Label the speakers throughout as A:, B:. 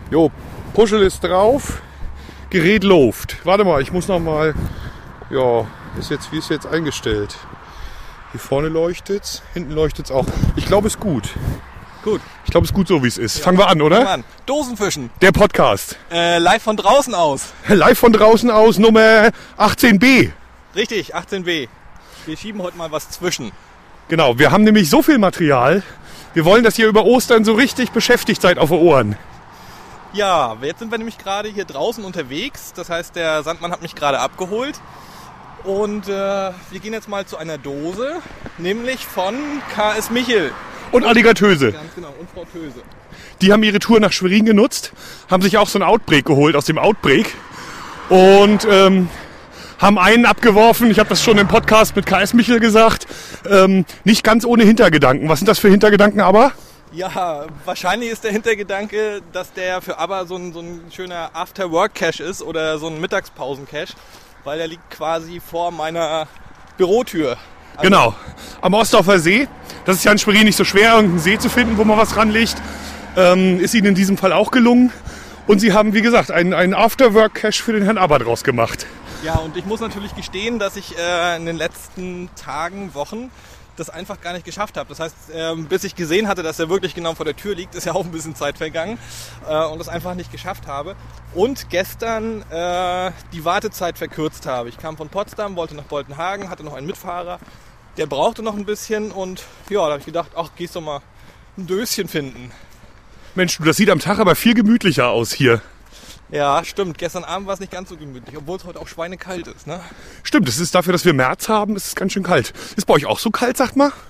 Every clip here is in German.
A: Jo, Puschel ist drauf, Gerät läuft. Warte mal, ich muss noch mal. Ja, wie ist jetzt eingestellt? Hier vorne leuchtet's, hinten leuchtet's auch. Ich glaube, es ist gut.
B: Gut.
A: Ich glaube, es ist gut so, wie es ist. Ja. Fangen wir an, oder?
B: Fangen wir an. Dosenfischen.
A: Der Podcast.
B: Live von draußen aus.
A: Live von draußen aus, Nummer 18b.
B: Richtig, 18b. Wir schieben heute mal was zwischen.
A: Genau, wir haben nämlich so viel Material. Wir wollen, dass ihr über Ostern so richtig beschäftigt seid auf den Ohren.
B: Ja, jetzt sind wir nämlich gerade hier draußen unterwegs. Das heißt, der Sandmann hat mich gerade abgeholt. Und wir gehen jetzt mal zu einer Dose, nämlich von KS Michel.
A: Und Alliga Töse.
B: Ganz genau, und Frau Töse.
A: Die haben ihre Tour nach Schwerin genutzt, haben sich auch so ein Outbreak geholt aus dem Outbreak und haben einen abgeworfen. Ich habe das schon im Podcast mit KS Michel gesagt. Nicht ganz ohne Hintergedanken. Was sind das für Hintergedanken aber?
B: Ja, wahrscheinlich ist der Hintergedanke, dass der für ABBA so ein schöner After-Work-Cache ist oder so ein Mittagspausen-Cache, weil der liegt quasi vor meiner Bürotür. Also
A: genau, am Ostdorfer See. Das ist ja in Schwerin nicht so schwer, irgendeinen See zu finden, wo man was ranlegt. Ist ihnen in diesem Fall auch gelungen. Und sie haben, wie gesagt, einen After-Work-Cache für den Herrn ABBA draus gemacht.
B: Ja, und ich muss natürlich gestehen, dass ich in den letzten Tagen, Wochen das einfach gar nicht geschafft habe. Das heißt, bis ich gesehen hatte, dass er wirklich genau vor der Tür liegt, ist ja auch ein bisschen Zeit vergangen und das einfach nicht geschafft habe. Und gestern die Wartezeit verkürzt habe. Ich kam von Potsdam, wollte nach Boltenhagen, hatte noch einen Mitfahrer, der brauchte noch ein bisschen und ja, da habe ich gedacht, ach, gehst doch mal ein Döschen finden.
A: Mensch, das sieht am Tag aber viel gemütlicher aus hier.
B: Ja, stimmt. Gestern Abend war es nicht ganz so gemütlich, obwohl es heute auch schweinekalt ist, ne?
A: Stimmt, es ist dafür, dass wir März haben, ist es ganz schön kalt. Ist bei euch auch so kalt, sagt mal?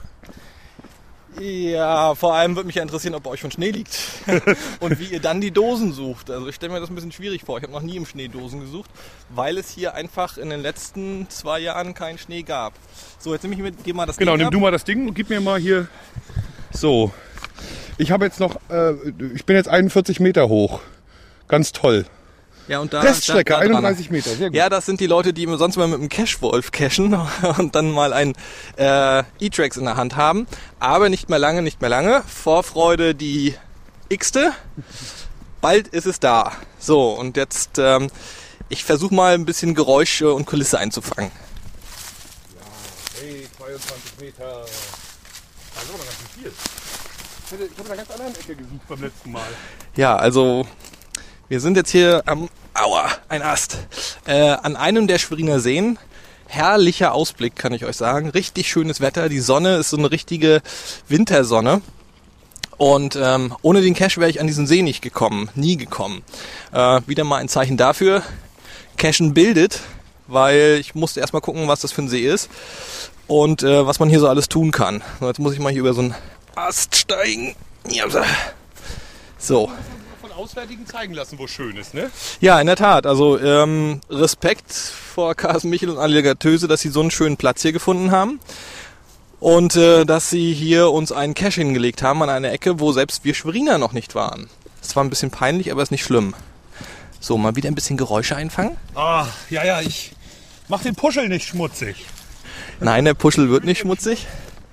B: Ja, vor allem würde mich ja interessieren, ob bei euch schon Schnee liegt und wie ihr dann die Dosen sucht. Also ich stelle mir das ein bisschen schwierig vor. Ich habe noch nie im Schnee Dosen gesucht, weil es hier einfach in den letzten 2 Jahren keinen Schnee gab. So, jetzt nehme ich mit, geh mal das Ding
A: Genau, nimm
B: ab.
A: du mal das Ding und gib mir mal hier. So, ich habe jetzt noch, ich bin jetzt 41 Meter hoch. Ganz toll.
B: Ja, und da,
A: Teststrecke,
B: da
A: 31 Meter, sehr gut.
B: Ja, das sind die Leute, die sonst mal mit dem Cachewolf cachen und dann mal ein E-Trax in der Hand haben. Aber nicht mehr lange. Vorfreude die x-te. Bald ist es da. So, und jetzt, ich versuche mal ein bisschen Geräusche und Kulisse einzufangen.
A: Ja, hey, 22 Meter. Also noch ganz viel. Ich habe in einer ganz anderen Ecke gesucht beim letzten Mal.
B: Ja, also wir sind jetzt hier am, ein Ast, an einem der Schweriner Seen. Herrlicher Ausblick, kann ich euch sagen. Richtig schönes Wetter. Die Sonne ist so eine richtige Wintersonne. Und ohne den Cache wäre ich an diesen See nie gekommen. Wieder mal ein Zeichen dafür. Cachen bildet, weil ich musste erstmal gucken, was das für ein See ist und was man hier so alles tun kann. So, jetzt muss ich mal hier über so einen Ast steigen. Ja, so.
A: Von Auswärtigen zeigen lassen, wo schön ist, ne?
B: Ja, in der Tat. Also Respekt vor KS Michel und Alliga Töse, dass sie so einen schönen Platz hier gefunden haben. Und dass sie hier uns einen Cache hingelegt haben an einer Ecke, wo selbst wir Schweriner noch nicht waren. Das war ein bisschen peinlich, aber ist nicht schlimm. So, mal wieder ein bisschen Geräusche einfangen.
A: Ah, ja, ich mach den Puschel nicht schmutzig.
B: Nein, der Puschel wird nicht schmutzig.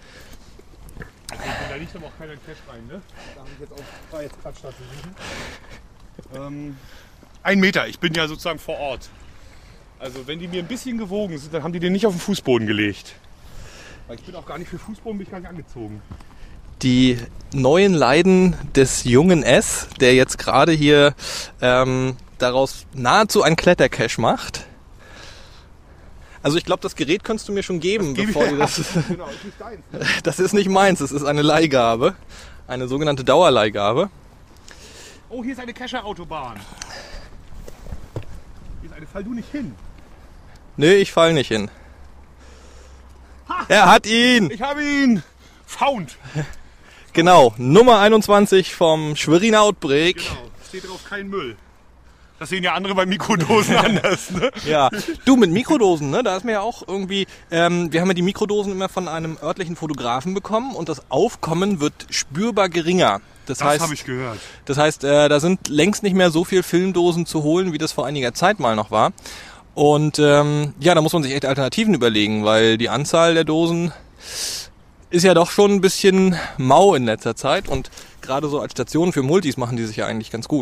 A: Da liegt aber auch keiner Cache rein, ne? Da habe ich jetzt auch freie Quatschstadt suchen. 1 Meter, ich bin ja sozusagen vor Ort. Also wenn die mir ein bisschen gewogen sind, dann haben die den nicht auf den Fußboden gelegt. Weil ich bin auch gar nicht für Fußboden, bin ich gar nicht angezogen.
B: Die neuen Leiden des jungen S, der jetzt gerade hier daraus nahezu ein Klettercache macht. Also ich glaube, das Gerät könntest du mir schon geben, bevor du das...
A: Genau, ist nicht deins. Ne?
B: Das ist nicht meins, das ist eine Leihgabe. Eine sogenannte Dauerleihgabe.
A: Oh, hier ist eine Cacher-Autobahn. Hier ist eine, fall du nicht hin.
B: Nö, ich fall nicht hin. Ha! Er hat ihn!
A: Ich habe ihn! Found!
B: Genau, Nummer 21 vom Schweriner Outbreak.
A: Genau, steht drauf kein Müll. Das sehen ja andere bei Mikrodosen anders, ne?
B: Ja, du mit Mikrodosen, ne? Da ist mir ja auch irgendwie, wir haben ja die Mikrodosen immer von einem örtlichen Fotografen bekommen und das Aufkommen wird spürbar geringer. Das heißt,
A: habe ich gehört.
B: Das heißt, da sind längst nicht mehr so viel Filmdosen zu holen, wie das vor einiger Zeit mal noch war. Und ja, da muss man sich echt Alternativen überlegen, weil die Anzahl der Dosen ist ja doch schon ein bisschen mau in letzter Zeit und gerade so als Station für Multis machen die sich ja eigentlich ganz gut.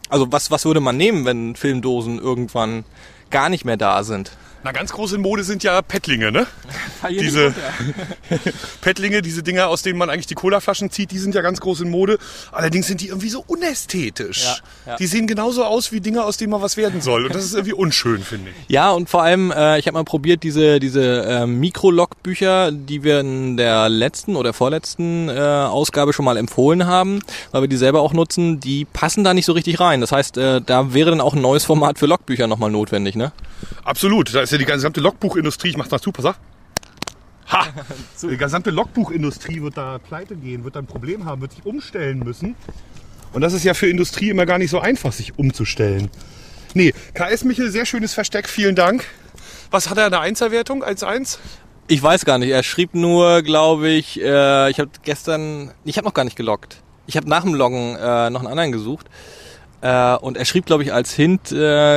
B: Also was würde man nehmen, wenn Filmdosen irgendwann gar nicht mehr da sind?
A: Na, ganz groß in Mode sind ja Pettlinge, ne? Diese Pettlinge, diese Dinger, aus denen man eigentlich die Colaflaschen zieht, die sind ja ganz groß in Mode. Allerdings sind die irgendwie so unästhetisch.
B: Ja.
A: Die sehen genauso aus wie Dinger, aus denen mal was werden soll. Und das ist irgendwie unschön, finde ich.
B: Ja, und vor allem, ich habe mal probiert, diese Mikrolog-Bücher, die wir in der letzten oder vorletzten Ausgabe schon mal empfohlen haben, weil wir die selber auch nutzen, die passen da nicht so richtig rein. Das heißt, da wäre dann auch ein neues Format für Logbücher nochmal notwendig, ne?
A: Absolut. Da ist ja die gesamte Logbuchindustrie, ich mach's mal super, sag. Ha! Die gesamte Logbuchindustrie wird da pleite gehen, wird da ein Problem haben, wird sich umstellen müssen. Und das ist ja für Industrie immer gar nicht so einfach, sich umzustellen. Nee, KS Michel, sehr schönes Versteck, vielen Dank. Was hat er in der 1er-Wertung? 1-1?
B: Ich weiß gar nicht. Er schrieb nur, glaube ich, ich habe noch gar nicht geloggt. Ich habe nach dem Loggen noch einen anderen gesucht. Und er schrieb, glaube ich, als Hint,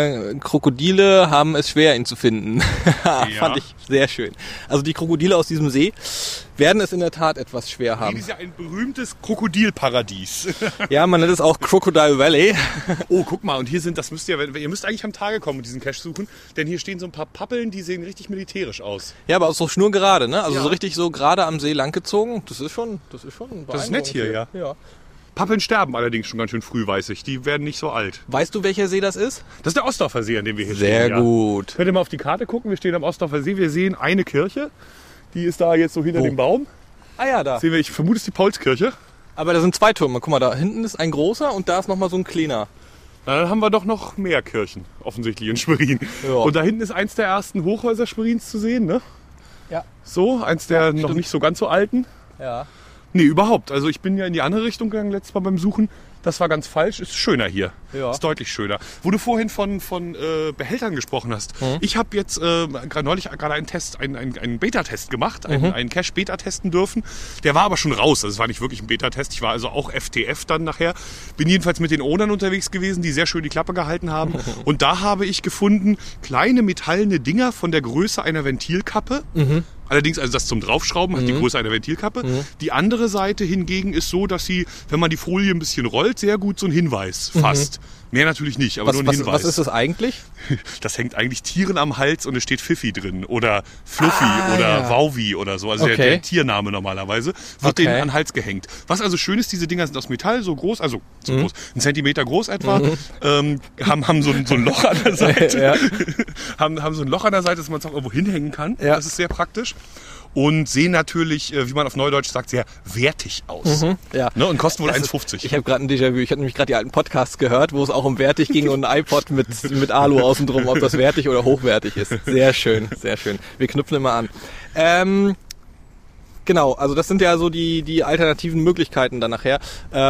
B: Krokodile haben es schwer, ihn zu finden.
A: Ja.
B: Fand ich sehr schön. Also die Krokodile aus diesem See werden es in der Tat etwas schwer haben.
A: Das ist ja ein berühmtes Krokodilparadies.
B: Ja, man nennt es auch Crocodile Valley.
A: Oh, guck mal, und hier sind, das müsst ihr müsst eigentlich am Tage kommen und diesen Cache suchen, denn hier stehen so ein paar Pappeln, die sehen richtig militärisch aus.
B: Ja, aber auch so schnurgerade, ne? Also
A: Ja.
B: so richtig so gerade am See langgezogen. Das ist schon beeindruckend.
A: Das ist nett hier, ja.
B: Ja.
A: Pappeln sterben allerdings schon ganz schön früh, weiß ich. Die werden nicht so alt.
B: Weißt du, welcher See das ist?
A: Das ist der Ostdorfer See, an dem wir hier
B: Sehr
A: stehen.
B: gut.
A: Könnt ihr mal auf die Karte gucken? Wir stehen am Ostdorfer See. Wir sehen eine Kirche. Die ist da jetzt so hinter
B: Wo?
A: dem Baum.
B: Ah ja, da.
A: Sehen wir, ich vermute, es ist die Paulskirche.
B: Aber da sind zwei Türme. Guck mal, da hinten ist ein großer und da ist nochmal so ein kleiner.
A: Na, dann haben wir doch noch mehr Kirchen, offensichtlich in Schwerin.
B: Ja.
A: Und da hinten ist eins der ersten Hochhäuser Schwerins zu sehen, ne?
B: Ja.
A: So, eins der noch
B: stimmt.
A: nicht so ganz so alten.
B: Ja.
A: Nee, überhaupt. Also ich bin ja in die andere Richtung gegangen letztes Mal beim Suchen. Das war ganz falsch. Ist schöner hier.
B: Ja.
A: Ist deutlich schöner. Wo du vorhin von Behältern gesprochen hast. Ich habe jetzt neulich gerade einen Beta-Test gemacht, einen Cache Beta testen dürfen. Der war aber schon raus. Also es war nicht wirklich ein Beta-Test. Ich war also auch FTF dann nachher. Bin jedenfalls mit den Ownern unterwegs gewesen, die sehr schön die Klappe gehalten haben. Und da habe ich gefunden kleine metallene Dinger von der Größe einer Ventilkappe. Allerdings, also das zum Draufschrauben hat die Größe einer Ventilkappe. Die andere Seite hingegen ist so, dass sie, wenn man die Folie ein bisschen rollt, sehr gut so ein Hinweis fasst. Mehr natürlich nicht, aber nur ein Hinweis.
B: Was ist das eigentlich?
A: Das hängt eigentlich Tieren am Hals und es steht Pfiffi drin oder Fluffy oder
B: ja.
A: Wauwi oder so. Also
B: Okay.
A: der Tiername normalerweise wird
B: Okay.
A: denen an den Hals gehängt. Was also schön ist, diese Dinger sind aus Metall, so groß, also so groß, 1 Zentimeter groß etwa, haben so ein Loch an der Seite.
B: Ja.
A: haben so ein Loch an der Seite, dass man es auch irgendwo hinhängen kann.
B: Ja.
A: Das ist sehr praktisch. Und sehen natürlich, wie man auf Neudeutsch sagt, sehr wertig aus.
B: Ja.
A: Ne? Und kosten wohl
B: Das ist-
A: 1,50.
B: Ich habe gerade ein Déjà-vu. Ich habe nämlich gerade die alten Podcasts gehört, wo es auch um wertig ging und ein iPod mit Alu außen drum, ob das wertig oder hochwertig ist. Sehr schön, sehr schön. Wir knüpfen immer an. Genau, also das sind ja so die alternativen Möglichkeiten dann nachher.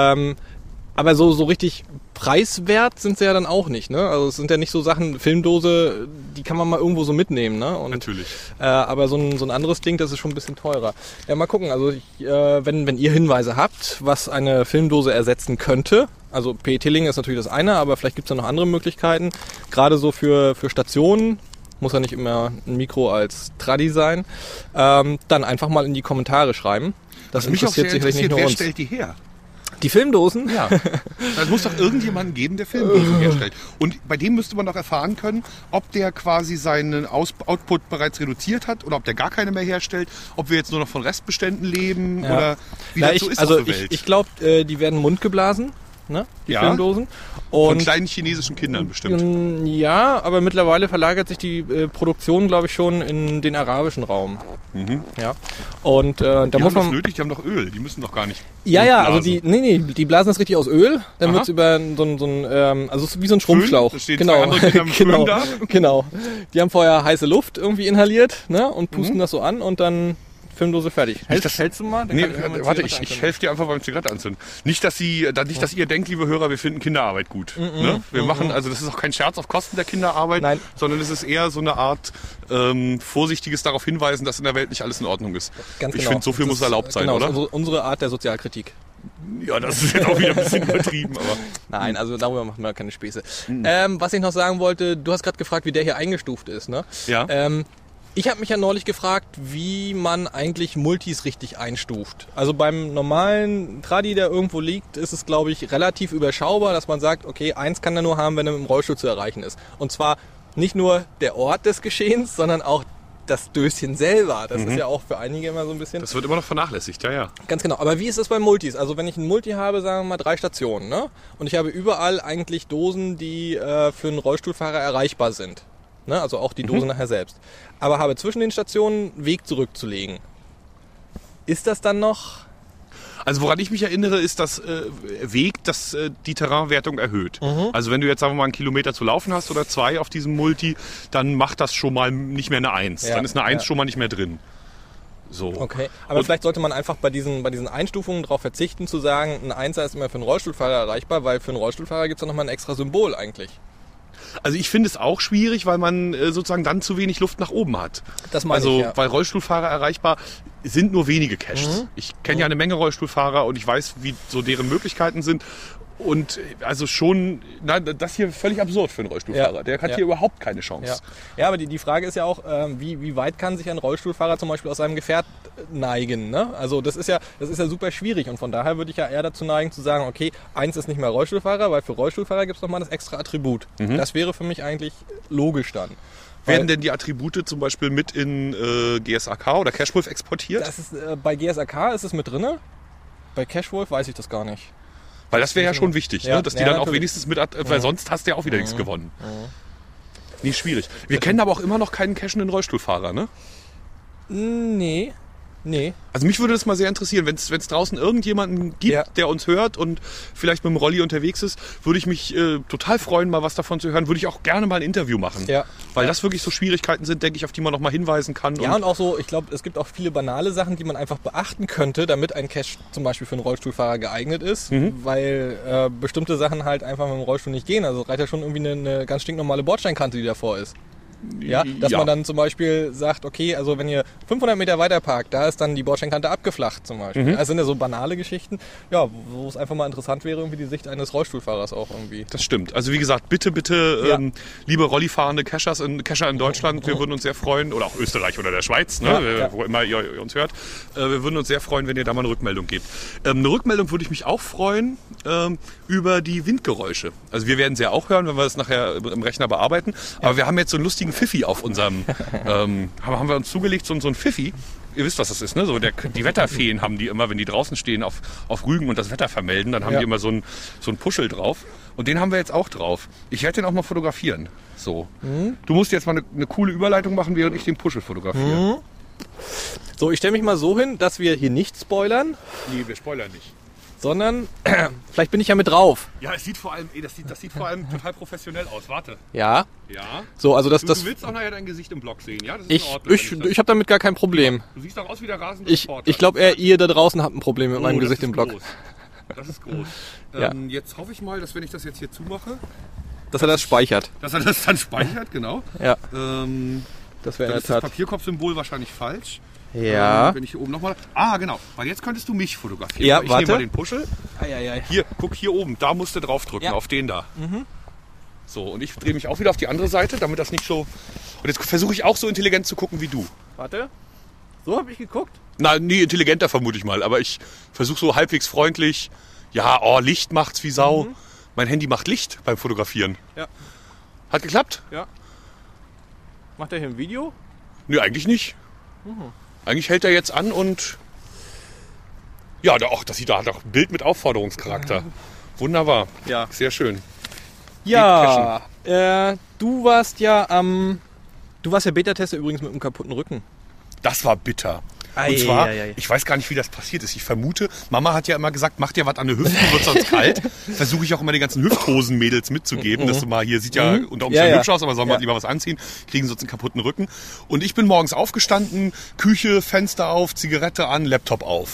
B: Aber so richtig preiswert sind sie ja dann auch nicht, ne? Also es sind ja nicht so Sachen, Filmdose, die kann man mal irgendwo so mitnehmen, ne? Und,
A: Natürlich.
B: aber so ein anderes Ding, das ist schon ein bisschen teurer. Ja, mal gucken. Also wenn ihr Hinweise habt, was eine Filmdose ersetzen könnte, also PET-Link ist natürlich das eine, aber vielleicht gibt es ja noch andere Möglichkeiten. Gerade so für Stationen, muss ja nicht immer ein Mikro als Tradi sein, dann einfach mal in die Kommentare schreiben. Das
A: Was mich auch sehr
B: sicherlich
A: interessiert,
B: nicht nur
A: wer
B: uns.
A: stellt die her?
B: Die Filmdosen?
A: Ja, es muss doch irgendjemanden geben, der Filmdosen herstellt. Und bei dem müsste man doch erfahren können, ob der quasi seinen Output bereits reduziert hat oder ob der gar keine mehr herstellt, ob wir jetzt nur noch von Restbeständen leben
B: Ja.
A: oder wie
B: Ja,
A: das so ist auf der Welt.
B: ich glaube, die werden mundgeblasen, ne? Die
A: Ja.
B: Filmdosen.
A: Von
B: Und
A: kleinen chinesischen Kindern bestimmt.
B: ja, aber mittlerweile verlagert sich die Produktion, glaube ich, schon in den arabischen Raum. Ja. Und da
A: Die
B: muss
A: haben das
B: man.
A: nötig, die haben doch Öl, die müssen doch gar nicht.
B: Ja, also
A: blasen.
B: die blasen das richtig aus Öl, dann
A: Aha.
B: wird's über so ein also es ist wie so ein Schrumpfschlauch.
A: Da stehen zwei andere Kinder mit
B: genau,
A: Föhn da.
B: genau. Die haben vorher heiße Luft irgendwie inhaliert, ne, und pusten das so an und dann Filmdose fertig. Hältst du mal? Dann
A: Nee,
B: kann ich mal
A: warte,
B: Zigarette
A: ich
B: anzünden.
A: helfe dir einfach beim Zigarette anzünden. Nicht, dass ihr denkt, liebe Hörer, wir finden Kinderarbeit gut. Ne? Wir machen, also das ist auch kein Scherz auf Kosten der Kinderarbeit,
B: Nein.
A: sondern es ist eher so eine Art vorsichtiges darauf hinweisen, dass in der Welt nicht alles in Ordnung ist.
B: Ganz
A: Ich
B: genau.
A: finde, so viel
B: Das
A: muss
B: ist,
A: erlaubt sein,
B: genau,
A: oder?
B: das ist unsere Art der Sozialkritik.
A: Ja, das ist jetzt auch wieder ein bisschen übertrieben, aber.
B: Nein, also darüber machen wir keine Späße. Was ich noch sagen wollte, du hast gerade gefragt, wie der hier eingestuft ist, ne?
A: Ja.
B: Ich habe mich ja neulich gefragt, wie man eigentlich Multis richtig einstuft. Also beim normalen Tradi, der irgendwo liegt, ist es, glaube ich, relativ überschaubar, dass man sagt, okay, eins kann er nur haben, wenn er mit dem Rollstuhl zu erreichen ist. Und zwar nicht nur der Ort des Geschehens, sondern auch das Döschen selber. Das ist ja auch für einige immer so ein bisschen...
A: Das wird immer noch vernachlässigt, ja.
B: Ganz genau. Aber wie ist das bei Multis? Also wenn ich ein Multi habe, sagen wir mal 3 Stationen, ne? Und ich habe überall eigentlich Dosen, die für einen Rollstuhlfahrer erreichbar sind. Ne? Also auch die Dose nachher selbst. Aber habe zwischen den Stationen einen Weg zurückzulegen. Ist das dann noch...
A: Also woran ich mich erinnere, ist das Weg, das die Terrainwertung erhöht. Also wenn du jetzt, sagen wir mal, 1 Kilometer zu laufen hast oder 2 auf diesem Multi, dann macht das schon mal nicht mehr eine 1.
B: Ja,
A: dann ist eine 1 schon mal nicht mehr drin. So.
B: Okay, aber vielleicht sollte man einfach bei diesen Einstufungen darauf verzichten, zu sagen, ein 1er ist immer für einen Rollstuhlfahrer erreichbar, weil für einen Rollstuhlfahrer gibt es nochmal ein extra Symbol eigentlich.
A: Also ich finde es auch schwierig, weil man sozusagen dann zu wenig Luft nach oben hat.
B: Das meine
A: also,
B: ich, ja.
A: Weil Rollstuhlfahrer erreichbar sind nur wenige Caches. Ich kenne ja eine Menge Rollstuhlfahrer und ich weiß, wie so deren Möglichkeiten sind. Und also schon, das hier völlig absurd für einen Rollstuhlfahrer.
B: Ja.
A: Der hat hier überhaupt keine Chance.
B: Ja, aber die Frage ist ja auch, wie weit kann sich ein Rollstuhlfahrer zum Beispiel aus seinem Gefährt neigen? Ne? Also das ist ja super schwierig und von daher würde ich ja eher dazu neigen zu sagen, okay, 1 ist nicht mehr Rollstuhlfahrer, weil für Rollstuhlfahrer gibt es nochmal das extra Attribut. Das wäre für mich eigentlich logisch dann.
A: Werden denn die Attribute zum Beispiel mit in GSAK oder Cashwolf exportiert?
B: Das ist, bei GSAK ist es mit drin. Bei Cashwolf weiß ich das gar nicht.
A: Weil das wäre ja schon wichtig,
B: ja,
A: ne? Dass die
B: ja,
A: dann
B: natürlich
A: auch wenigstens mit, weil sonst hast du ja auch wieder nichts gewonnen. Nee, schwierig. Wir kennen aber auch immer noch keinen cashenden Rollstuhlfahrer, ne?
B: Nee.
A: Also mich würde das mal sehr interessieren, wenn es draußen irgendjemanden gibt, der uns hört und vielleicht mit dem Rolli unterwegs ist, würde ich mich total freuen, mal was davon zu hören. Würde ich auch gerne mal ein Interview machen.
B: Ja.
A: Weil das wirklich so Schwierigkeiten sind, denke ich, auf die man noch mal hinweisen kann.
B: Ja, und auch so, ich glaube, es gibt auch viele banale Sachen, die man einfach beachten könnte, damit ein Cache zum Beispiel für einen Rollstuhlfahrer geeignet ist, weil bestimmte Sachen halt einfach mit dem Rollstuhl nicht gehen. Also reicht ja schon irgendwie eine ganz stinknormale Bordsteinkante, die davor ist. Ja, dass man dann zum Beispiel sagt, okay, also wenn ihr 500 Meter weiter parkt, da ist dann die Bordsteinkante abgeflacht zum Beispiel. Das sind ja so banale Geschichten, ja, wo es einfach mal interessant wäre, irgendwie die Sicht eines Rollstuhlfahrers auch irgendwie.
A: Das stimmt. Also wie gesagt, bitte, liebe Rollifahrende Cacher in Deutschland, wir würden uns sehr freuen, oder auch Österreich oder der Schweiz, ne, wo immer ihr uns hört, wir würden uns sehr freuen, wenn ihr da mal eine Rückmeldung gebt. Eine Rückmeldung würde ich mich auch freuen über die Windgeräusche. Also wir werden sie ja auch hören, wenn wir das nachher im Rechner bearbeiten, aber wir haben jetzt so einen lustigen Pfiffi auf unserem, haben wir uns zugelegt, so ein Pfiffi. Ihr wisst, was das ist, ne? So die Wetterfeen haben die immer, wenn die draußen stehen auf Rügen und das Wetter vermelden, dann haben die immer so ein Puschel drauf. Und den haben wir jetzt auch drauf. Ich werde den auch mal fotografieren. So. Du musst jetzt mal eine coole Überleitung machen, während ich den Puschel fotografiere.
B: So, ich stelle mich mal so hin, dass wir hier nicht spoilern.
A: Nee, wir spoilern nicht.
B: Sondern, vielleicht bin ich ja mit drauf.
A: Ja, es sieht vor allem, das sieht vor allem total professionell aus. Warte.
B: Ja.
A: Ja.
B: So, also das.
A: Du willst auch nachher dein Gesicht im Blog sehen, ja? Das ist in Ordnung.
B: Ich habe damit gar kein Problem.
A: Du siehst auch aus wie der rasende Reporter.
B: Ich glaube eher, ihr da draußen habt ein Problem mit meinem Gesicht im Blog.
A: Das ist groß. Jetzt hoffe ich mal, dass wenn ich das jetzt hier zumache,
B: dass er das speichert.
A: Dass er das dann speichert, genau.
B: Ja.
A: Das wäre das Papierkopfsymbol wahrscheinlich falsch.
B: Ja.
A: Wenn ich hier oben nochmal. Ah, genau. Weil jetzt könntest du mich fotografieren.
B: Ja,
A: ich
B: warte.
A: nehme mal den Puschel. Hier, guck hier oben. Da musst du draufdrücken, auf den da. So, und ich drehe mich auch wieder auf die andere Seite, damit das nicht so... Und jetzt versuche ich auch so intelligent zu gucken wie du.
B: Warte. So habe ich geguckt?
A: Na, nie intelligenter vermute ich mal. Aber ich versuche so halbwegs freundlich. Ja, Licht macht's wie Sau. Mein Handy macht Licht beim Fotografieren.
B: Ja.
A: Hat geklappt?
B: Ja. Macht er hier ein Video?
A: Nö, eigentlich nicht. Eigentlich hält er jetzt an und... Ja, das hat doch ein Bild mit Aufforderungscharakter. Wunderbar.
B: Ja.
A: Sehr schön.
B: Ja, du warst ja Beta-Tester übrigens mit einem kaputten Rücken.
A: Das war bitter. Und zwar, ich weiß gar nicht, wie das passiert ist. Ich vermute, Mama hat ja immer gesagt, mach dir was an der Hüfte, wird sonst kalt. Versuche ich auch immer den ganzen Hüfthosen-Mädels mitzugeben, dass du mal hier, sieht ja unter Umständen hübsch aus, aber soll man lieber was anziehen, kriegen sonst einen kaputten Rücken. Und ich bin morgens aufgestanden, Küche, Fenster auf, Zigarette an, Laptop auf.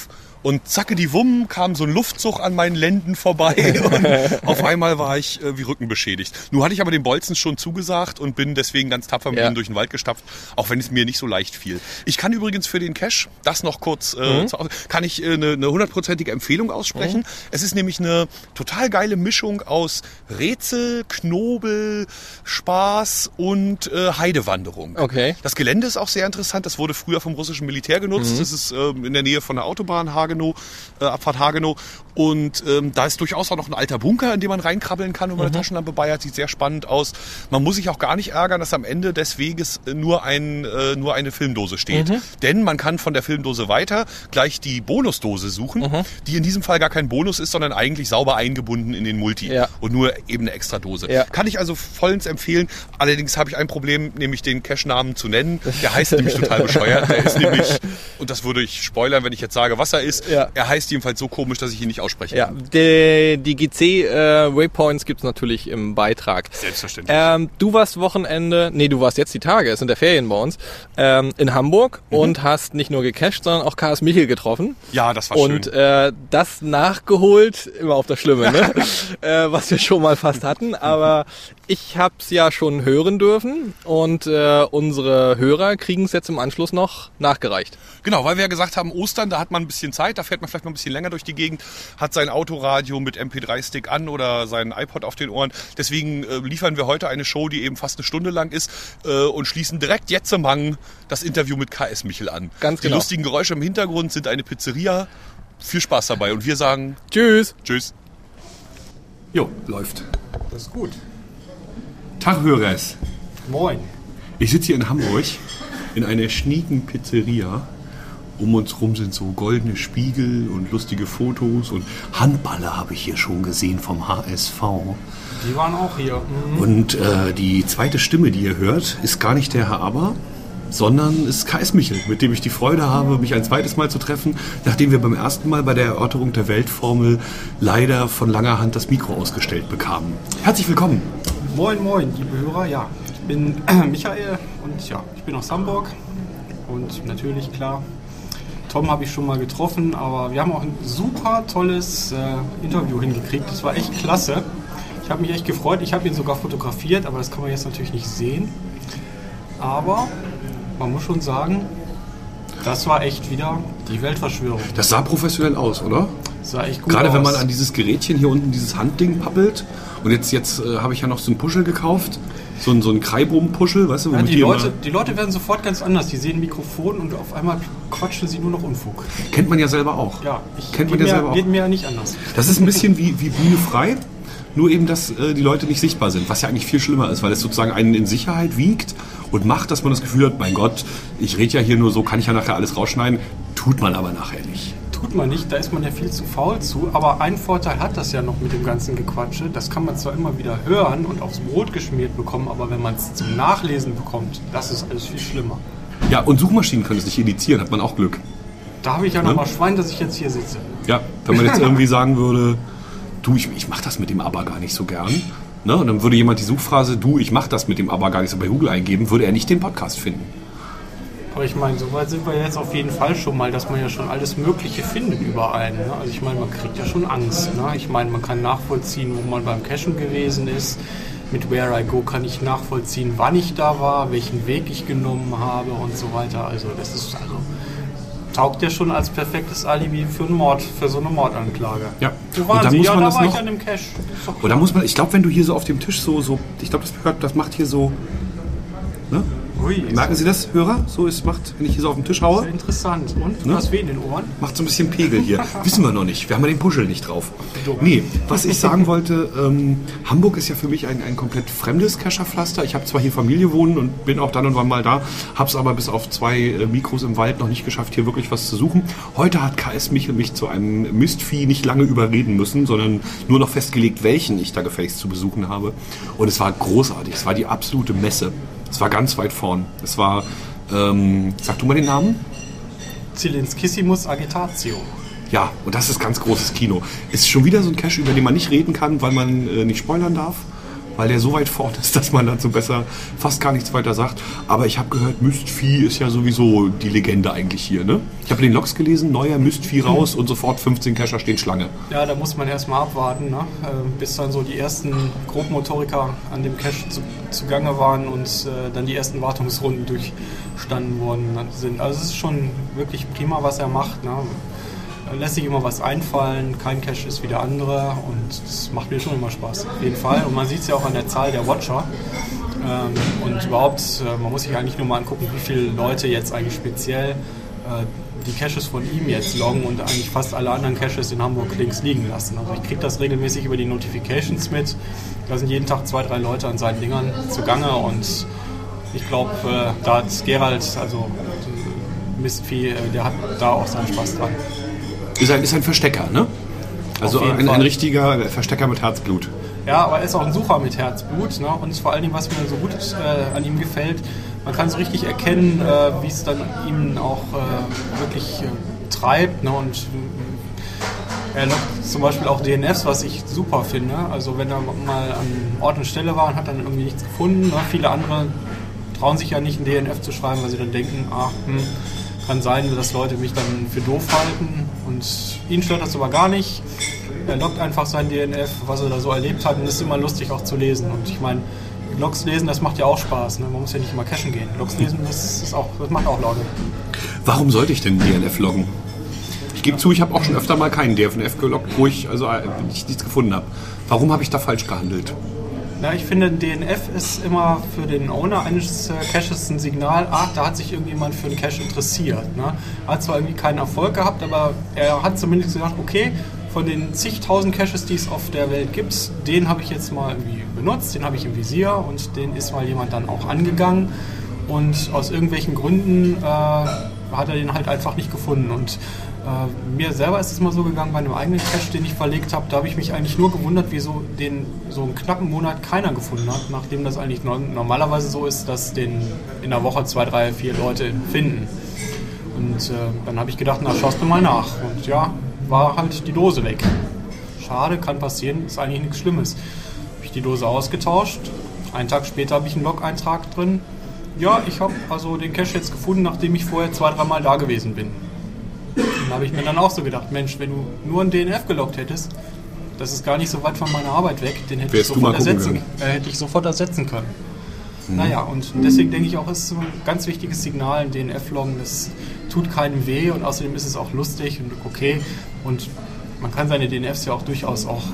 A: Und zacke die Wumm kam so ein Luftzug an meinen Lenden vorbei und auf einmal war ich wie rückenbeschädigt. Nun hatte ich aber den Bolzen schon zugesagt und bin deswegen ganz tapfer mit ihm durch den Wald gestapft, auch wenn es mir nicht so leicht fiel. Ich kann übrigens für den Cache, das noch kurz, kann ich eine 100%ige Empfehlung aussprechen. Es ist nämlich eine total geile Mischung aus Rätsel, Knobel, Spaß und Heidewanderung.
B: Okay.
A: Das Gelände ist auch sehr interessant. Das wurde früher vom russischen Militär genutzt. Das ist in der Nähe von der Autobahn Abfahrt Hagenow. Und da ist durchaus auch noch ein alter Bunker, in den man reinkrabbeln kann, wenn man eine Taschenlampe bei hat. Sieht sehr spannend aus. Man muss sich auch gar nicht ärgern, dass am Ende des Weges nur eine Filmdose steht. Denn man kann von der Filmdose weiter gleich die Bonusdose suchen, die in diesem Fall gar kein Bonus ist, sondern eigentlich sauber eingebunden in den Multi.
B: Ja.
A: Und nur eben eine extra Dose.
B: Ja.
A: Kann ich also vollends empfehlen. Allerdings habe ich ein Problem, nämlich den Cache-Namen zu nennen. Der heißt nämlich total bescheuert. Der ist nämlich, und das würde ich spoilern, wenn ich jetzt sage, was er ist.
B: Ja.
A: Er heißt jedenfalls so komisch, dass ich ihn nicht aussprechen
B: Ja,
A: kann.
B: die GC-Waypoints gibt's natürlich im Beitrag.
A: Selbstverständlich.
B: Du warst du warst jetzt die Tage, es sind der Ferien bei uns, in Hamburg und hast nicht nur gecached, sondern auch KS Michel getroffen.
A: Ja, das war
B: Und das nachgeholt, immer auf das Schlimme, ne? Was wir schon mal fast hatten, aber ich hab's ja schon hören dürfen und unsere Hörer kriegen es jetzt im Anschluss noch nachgereicht.
A: Genau, weil wir ja gesagt haben, Ostern, da hat man ein bisschen Zeit, da fährt man vielleicht noch ein bisschen länger durch die Gegend, hat sein Autoradio mit MP3-Stick an oder seinen iPod auf den Ohren. Deswegen liefern wir heute eine Show, die eben fast eine Stunde lang ist und schließen direkt jetzt am Hang das Interview mit KS Michel an.
B: Ganz genau.
A: Die lustigen Geräusche im Hintergrund sind eine Pizzeria. Viel Spaß dabei und wir sagen
B: Tschüss.
A: Tschüss.
C: Jo, läuft.
D: Das ist gut.
C: Tag, Hörers.
D: Moin.
C: Ich sitze hier in Hamburg in einer schnieken Pizzeria. Um uns rum sind so goldene Spiegel und lustige Fotos und Handballer habe ich hier schon gesehen vom HSV.
D: Die waren auch hier.
C: Und die zweite Stimme, die ihr hört, ist gar nicht der Herr Aber, sondern ist KS Michel, mit dem ich die Freude habe, mich ein zweites Mal zu treffen, nachdem wir beim ersten Mal bei der Erörterung der Weltformel leider von langer Hand das Mikro ausgestellt bekamen. Herzlich willkommen.
D: Moin, moin, liebe Hörer. Ja, ich bin Michael und ja, ich bin aus Hamburg. Und natürlich, klar, Tom habe ich schon mal getroffen, aber wir haben auch ein super tolles Interview hingekriegt. Das war echt klasse. Ich habe mich echt gefreut. Ich habe ihn sogar fotografiert, aber das kann man jetzt natürlich nicht sehen. Aber man muss schon sagen, das war echt wieder die Weltverschwörung.
C: Das sah professionell aus, oder?
D: Das sah echt gut
C: Gerade
D: aus.
C: wenn man an dieses Gerätchen hier unten, dieses Handding pappelt. Und jetzt habe ich ja noch so ein Puschel gekauft. So ein Kreibogen-Puschel, weißt du?
D: Ja,
C: womit
D: die Leute werden sofort ganz anders. Die sehen ein Mikrofon und auf einmal quatschen sie nur noch Unfug.
C: Kennt man ja selber auch.
D: Ja, geht mir ja nicht anders.
C: Das ist ein bisschen wie Bühne frei. Nur eben, dass die Leute nicht sichtbar sind, was ja eigentlich viel schlimmer ist, weil es sozusagen einen in Sicherheit wiegt und macht, dass man das Gefühl hat, mein Gott, ich rede ja hier nur so, kann ich ja nachher alles rausschneiden, tut man aber nachher nicht.
D: Tut man nicht, da ist man ja viel zu faul zu, aber einen Vorteil hat das ja noch mit dem ganzen Gequatsche, das kann man zwar immer wieder hören und aufs Brot geschmiert bekommen, aber wenn man es zum Nachlesen bekommt, das ist alles viel schlimmer.
C: Ja, und Suchmaschinen können es nicht indizieren, hat man auch Glück.
D: Da habe ich ja nochmal Schwein, dass ich jetzt hier sitze.
C: Ja, wenn man jetzt irgendwie sagen würde, du, ich mache das mit dem Aber gar nicht so gern. Ne? Und dann würde jemand die Suchphrase, du, ich mache das mit dem Aber gar nicht so bei Google eingeben, würde er nicht den Podcast finden.
D: Aber ich meine, so weit sind wir jetzt auf jeden Fall schon mal, dass man ja schon alles Mögliche findet überall. Ne? Also ich meine, man kriegt ja schon Angst. Ne? Ich meine, man kann nachvollziehen, wo man beim Cachen gewesen ist. Mit Where I Go kann ich nachvollziehen, wann ich da war, welchen Weg ich genommen habe und so weiter. Also das ist taugt ja schon als perfektes Alibi für einen Mord, für so eine Mordanklage.
C: Ja.
D: Wo waren
C: und dann
D: Sie?
C: muss man
D: da
C: das
D: war
C: noch,
D: ich an dem Cache.
C: Und da muss man, ich glaube, wenn du hier so auf dem Tisch so ich glaube, das macht hier so, ne?
D: Ui,
C: Merken Sie das, Hörer? So ist macht, wenn ich hier so auf den Tisch haue,
D: sehr interessant. Und?
C: Ne?
D: Was weh in den Ohren?
C: macht so ein bisschen Pegel hier. Wissen wir noch nicht. Wir haben ja den Puschel nicht drauf. Nee, was ich sagen wollte, Hamburg ist ja für mich ein komplett fremdes Kescherpflaster. Ich habe zwar hier Familie wohnen und bin auch dann und wann mal da, habe es aber bis auf 2 Mikros im Wald noch nicht geschafft, hier wirklich was zu suchen. Heute hat KS Michel mich zu einem Mistvieh nicht lange überreden müssen, sondern nur noch festgelegt, welchen ich da gefälligst zu besuchen habe. Und es war großartig. Es war die absolute Messe. Es war ganz weit vorn. Es war, sag du mal den Namen?
D: Zilinskissimus Agitatio.
C: Ja, und das ist ganz großes Kino. Ist schon wieder so ein Cache, über den man nicht reden kann, weil man nicht spoilern darf. weil der so weit fort ist, dass man dazu besser fast gar nichts weiter sagt. Aber ich habe gehört, Mystvieh ist ja sowieso die Legende eigentlich hier, ne? Ich habe in den Logs gelesen, neuer Mystvieh raus und sofort 15 Cacher stehen Schlange.
D: Ja, da muss man erstmal abwarten, ne? Bis dann so die ersten Grobmotoriker an dem Cache zugange waren und dann die ersten Wartungsrunden durchstanden worden sind. Also es ist schon wirklich prima, was er macht, ne? Lässt sich immer was einfallen, kein Cache ist wie der andere und das macht mir schon immer Spaß, auf jeden Fall. Und man sieht es ja auch an der Zahl der Watcher. Und überhaupt, man muss sich eigentlich nur mal angucken, wie viele Leute jetzt eigentlich speziell die Caches von ihm jetzt loggen und eigentlich fast alle anderen Caches in Hamburg links liegen lassen. Also ich kriege das regelmäßig über die Notifications mit. Da sind jeden Tag 2, 3 Leute an seinen Dingern zugange und ich glaube, da hat Gerald, also Mystvieh, der hat da auch seinen Spaß dran.
C: Ist ein Verstecker, ne? Also ein richtiger Verstecker mit Herzblut.
D: Ja, aber er ist auch ein Sucher mit Herzblut, ne? Und vor allen Dingen, was mir so gut an ihm gefällt, man kann so richtig erkennen, wie es dann ihm auch wirklich treibt, ne? Und er lockt zum Beispiel auch DNFs, was ich super finde. Also wenn er mal an Ort und Stelle war und hat dann irgendwie nichts gefunden, ne? Viele andere trauen sich ja nicht, einen DNF zu schreiben, weil sie dann denken, kann sein, dass Leute mich dann für doof halten und ihn stört das aber gar nicht. Er loggt einfach sein DNF, was er da so erlebt hat und es ist immer lustig auch zu lesen. Und ich meine, Logs lesen, das macht ja auch Spaß, ne? Man muss ja nicht immer cachen gehen. Logs lesen, das macht auch Laune.
C: Warum sollte ich denn DNF loggen? Ich gebe zu, ich habe auch schon öfter mal keinen DNF geloggt, wo ich nichts gefunden habe. Warum habe ich da falsch gehandelt?
D: Na, ich finde, ein DNF ist immer für den Owner eines Caches ein Signal, da hat sich irgendjemand für einen Cache interessiert. Ne? Er hat zwar irgendwie keinen Erfolg gehabt, aber er hat zumindest gesagt, okay, von den zigtausend Caches, die es auf der Welt gibt, den habe ich jetzt mal irgendwie benutzt, den habe ich im Visier und den ist mal jemand dann auch angegangen und aus irgendwelchen Gründen hat er den halt einfach nicht gefunden. Und mir selber ist es mal so gegangen, bei einem eigenen Cache, den ich verlegt habe, da habe ich mich eigentlich nur gewundert, wieso den so einen knappen Monat keiner gefunden hat, nachdem das eigentlich normalerweise so ist, dass den in der Woche 2, 3, 4 Leute finden. Und dann habe ich gedacht, schaust du mal nach. Und ja, war halt die Dose weg. Schade, kann passieren, ist eigentlich nichts Schlimmes. Habe ich die Dose ausgetauscht, einen Tag später habe ich einen Log-Eintrag drin. Ja, ich habe also den Cache jetzt gefunden, nachdem ich vorher 2, 3 Mal da gewesen bin. Dann habe ich mir dann auch so gedacht, Mensch, wenn du nur einen DNF geloggt hättest, das ist gar nicht so weit von meiner Arbeit weg, den hätte ich sofort ersetzen können. Naja, und deswegen denke ich auch, es ist ein ganz wichtiges Signal, ein DNF-Loggen, das tut keinem weh und außerdem ist es auch lustig und okay. Und man kann seine DNFs ja auch durchaus auch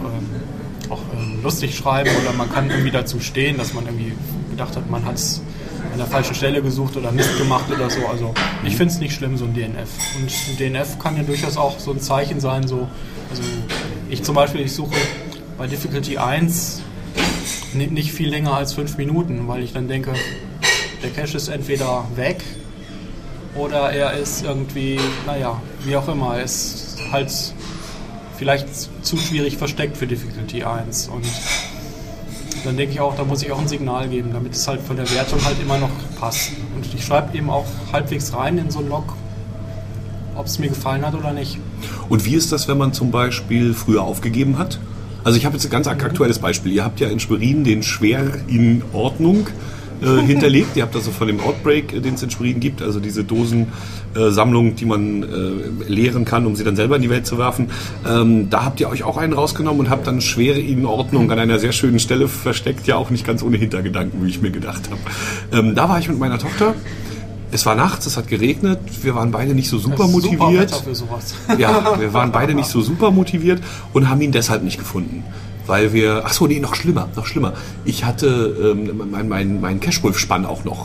D: lustig schreiben oder man kann irgendwie dazu stehen, dass man irgendwie gedacht hat, man hat es an der falschen Stelle gesucht oder Mist gemacht oder so. Also ich finde es nicht schlimm, so ein DNF. Und ein DNF kann ja durchaus auch so ein Zeichen sein. Also ich zum Beispiel, ich suche bei Difficulty 1 nicht viel länger als 5 Minuten, weil ich dann denke, der Cache ist entweder weg oder er ist irgendwie, wie auch immer, er ist halt vielleicht zu schwierig versteckt für Difficulty 1 und dann denke ich auch, da muss ich auch ein Signal geben, damit es halt von der Wertung halt immer noch passt. Und ich schreibe eben auch halbwegs rein in so einen Log, ob es mir gefallen hat oder nicht.
C: Und wie ist das, wenn man zum Beispiel früher aufgegeben hat? Also ich habe jetzt ein ganz aktuelles Beispiel. Ihr habt ja in Schwerin den Schwer in Ordnung hinterlegt. Ihr habt also von dem Outbreak, den es in Schwerin gibt, also diese Dosensammlung, die man leeren kann, um sie dann selber in die Welt zu werfen. Da habt ihr euch auch einen rausgenommen und habt dann Schwere in Ordnung an einer sehr schönen Stelle versteckt, ja auch nicht ganz ohne Hintergedanken, wie ich mir gedacht habe. Da war ich mit meiner Tochter. Es war nachts, es hat geregnet, wir waren beide nicht so super motiviert.
D: Super Wetter für sowas.
C: Ja, wir waren beide nicht so super motiviert und haben ihn deshalb nicht gefunden. Weil wir, noch schlimmer. Ich hatte mein Cashwolf-Spann auch noch,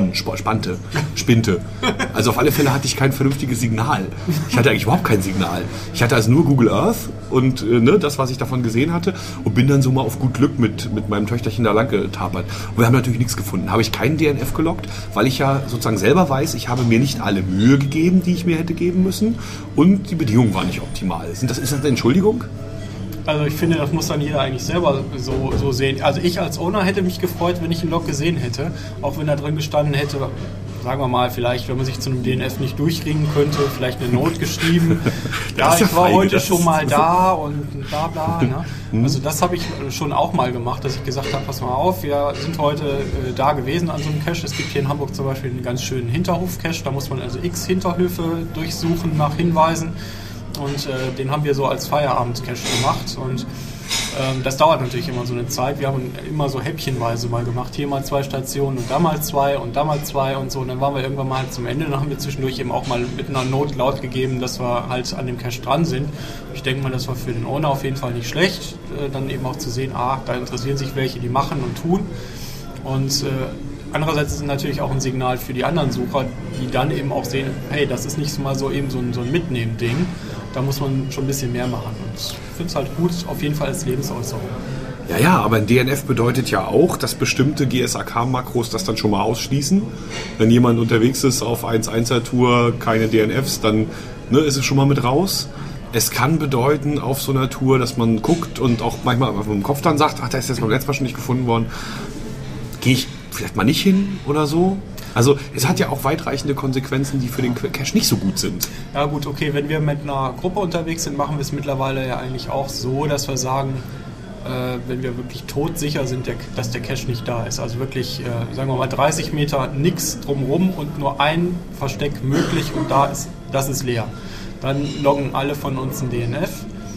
C: spinte. Also auf alle Fälle hatte ich kein vernünftiges Signal. Ich hatte eigentlich überhaupt kein Signal. Ich hatte also nur Google Earth und das, was ich davon gesehen hatte und bin dann so mal auf gut Glück mit meinem Töchterchen da lang getapert. Und wir haben natürlich nichts gefunden. Habe ich keinen DNF geloggt, weil ich ja sozusagen selber weiß, ich habe mir nicht alle Mühe gegeben, die ich mir hätte geben müssen und die Bedingungen waren nicht optimal. Ist das eine Entschuldigung?
D: Also ich finde, das muss dann jeder eigentlich selber so sehen. Also ich als Owner hätte mich gefreut, wenn ich einen Log gesehen hätte, auch wenn da drin gestanden hätte, sagen wir mal, vielleicht, wenn man sich zu einem DNF nicht durchringen könnte, vielleicht eine Note geschrieben. Ja, ich war heute schon mal da und bla bla. Ne? Also das habe ich schon auch mal gemacht, dass ich gesagt habe, pass mal auf, wir sind heute da gewesen an so einem Cache. Es gibt hier in Hamburg zum Beispiel einen ganz schönen Hinterhof-Cache, da muss man also x Hinterhöfe durchsuchen nach Hinweisen und den haben wir so als Feierabend-Cache gemacht und das dauert natürlich immer so eine Zeit. Wir haben immer so häppchenweise mal gemacht. Hier mal 2 Stationen und da mal 2 und da mal 2 und so. Und dann waren wir irgendwann mal zum Ende. Dann haben wir zwischendurch eben auch mal mit einer Note laut gegeben, dass wir halt an dem Cache dran sind. Ich denke mal, das war für den Owner auf jeden Fall nicht schlecht. Dann eben auch zu sehen, da interessieren sich welche, die machen und tun. Und andererseits ist es natürlich auch ein Signal für die anderen Sucher, die dann eben auch sehen, hey, das ist nicht mal so eben so ein Mitnehmen-Ding. Da muss man schon ein bisschen mehr machen. Und ich finde es halt gut, auf jeden Fall als Lebensäußerung.
C: Ja, aber ein DNF bedeutet ja auch, dass bestimmte GSAK-Makros das dann schon mal ausschließen. Wenn jemand unterwegs ist auf 1.1er-Tour, keine DNFs, dann ist es schon mal mit raus. Es kann bedeuten auf so einer Tour, dass man guckt und auch manchmal im Kopf dann sagt, da ist jetzt beim letzten Mal schon nicht gefunden worden. Gehe ich vielleicht mal nicht hin oder so? Also es hat ja auch weitreichende Konsequenzen, die für den Cache nicht so gut sind.
D: Ja gut, okay, wenn wir mit einer Gruppe unterwegs sind, machen wir es mittlerweile ja eigentlich auch so, dass wir sagen, wenn wir wirklich todsicher sind, dass der Cache nicht da ist. Also wirklich, sagen wir mal 30 Meter nichts drumherum und nur ein Versteck möglich und das ist leer. Dann loggen alle von uns ein DNF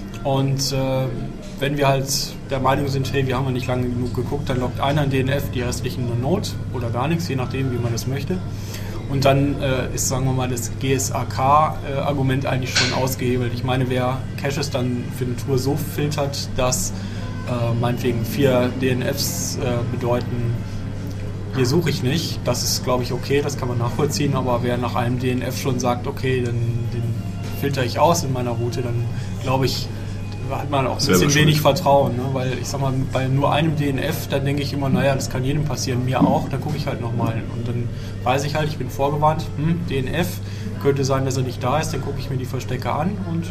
D: und wenn wir halt der Meinung sind, hey, wir haben ja nicht lange genug geguckt, dann loggt einer ein DNF, die restlichen eine Note oder gar nichts, je nachdem, wie man das möchte. Und dann ist, sagen wir mal, das GSAK-Argument eigentlich schon ausgehebelt. Ich meine, wer Caches dann für eine Tour so filtert, dass meinetwegen 4 DNFs bedeuten, hier suche ich nicht, das ist, glaube ich, okay, das kann man nachvollziehen, aber wer nach einem DNF schon sagt, okay, den filter ich aus in meiner Route, dann glaube ich, hat man auch ein bisschen wenig Vertrauen, ne? Weil ich sag mal, bei nur einem DNF, dann denke ich immer, naja, das kann jedem passieren, mir auch, dann gucke ich halt nochmal und dann weiß ich halt, ich bin vorgewarnt, DNF, könnte sein, dass er nicht da ist, dann gucke ich mir die Verstecke an und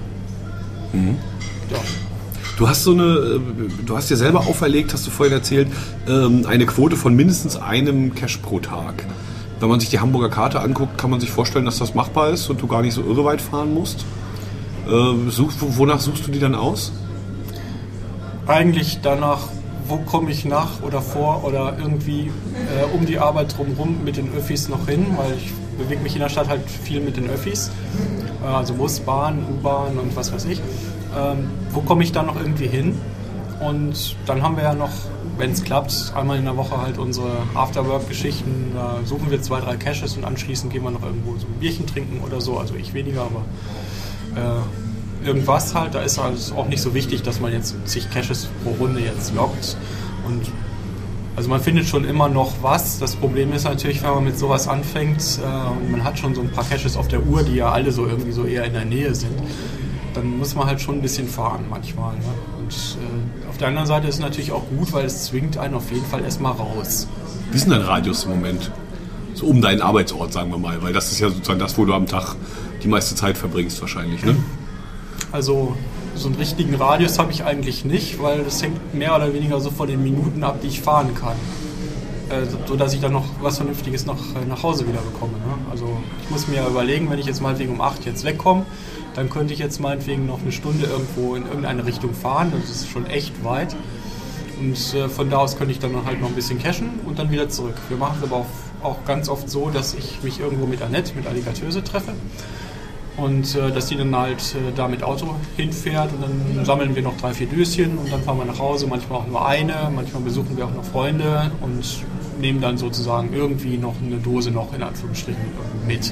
D: ja.
C: Du hast dir selber auferlegt, hast du vorhin erzählt, eine Quote von mindestens einem Cache pro Tag. Wenn man sich die Hamburger Karte anguckt, kann man sich vorstellen, dass das machbar ist und du gar nicht so irre weit fahren musst. Wonach suchst du die dann aus?
D: Eigentlich danach, wo komme ich nach oder vor oder irgendwie um die Arbeit drumherum mit den Öffis noch hin, weil ich bewege mich in der Stadt halt viel mit den Öffis, also Bus, Bahn, U-Bahn und was weiß ich. Wo komme ich dann noch irgendwie hin? Und dann haben wir ja noch, wenn es klappt, einmal in der Woche halt unsere Afterwork-Geschichten. Da suchen wir 2, 3 Caches und anschließend gehen wir noch irgendwo so ein Bierchen trinken oder so. Also ich weniger, aber irgendwas halt. Da ist halt auch nicht so wichtig, dass man jetzt zig Caches pro Runde jetzt loggt. Und also man findet schon immer noch was. Das Problem ist natürlich, wenn man mit sowas anfängt und man hat schon so ein paar Caches auf der Uhr, die ja alle so irgendwie so eher in der Nähe sind, dann muss man halt schon ein bisschen fahren manchmal. Ne? Und auf der anderen Seite ist es natürlich auch gut, weil es zwingt einen auf jeden Fall erstmal raus.
C: Wie ist denn dein Radius im Moment? So um deinen Arbeitsort, sagen wir mal, weil das ist ja sozusagen das, wo du am Tag die meiste Zeit verbringst wahrscheinlich, ne?
D: Also so einen richtigen Radius habe ich eigentlich nicht, weil das hängt mehr oder weniger so von den Minuten ab, die ich fahren kann. So dass ich dann noch was Vernünftiges nach Hause wieder bekomme. Ne? Also ich muss mir überlegen, wenn ich jetzt meinetwegen um 8 jetzt wegkomme, dann könnte ich jetzt meinetwegen noch eine Stunde irgendwo in irgendeine Richtung fahren. Das ist schon echt weit. Und von da aus könnte ich dann halt noch ein bisschen cashen und dann wieder zurück. Wir machen es aber auch ganz oft so, dass ich mich irgendwo mit Annette, mit Alligatöse treffe. Und dass die dann halt da mit Auto hinfährt und dann sammeln wir noch 3, 4 Döschen und dann fahren wir nach Hause, manchmal auch nur eine, manchmal besuchen wir auch noch Freunde und nehmen dann sozusagen irgendwie noch eine Dose noch in Anführungsstrichen mit.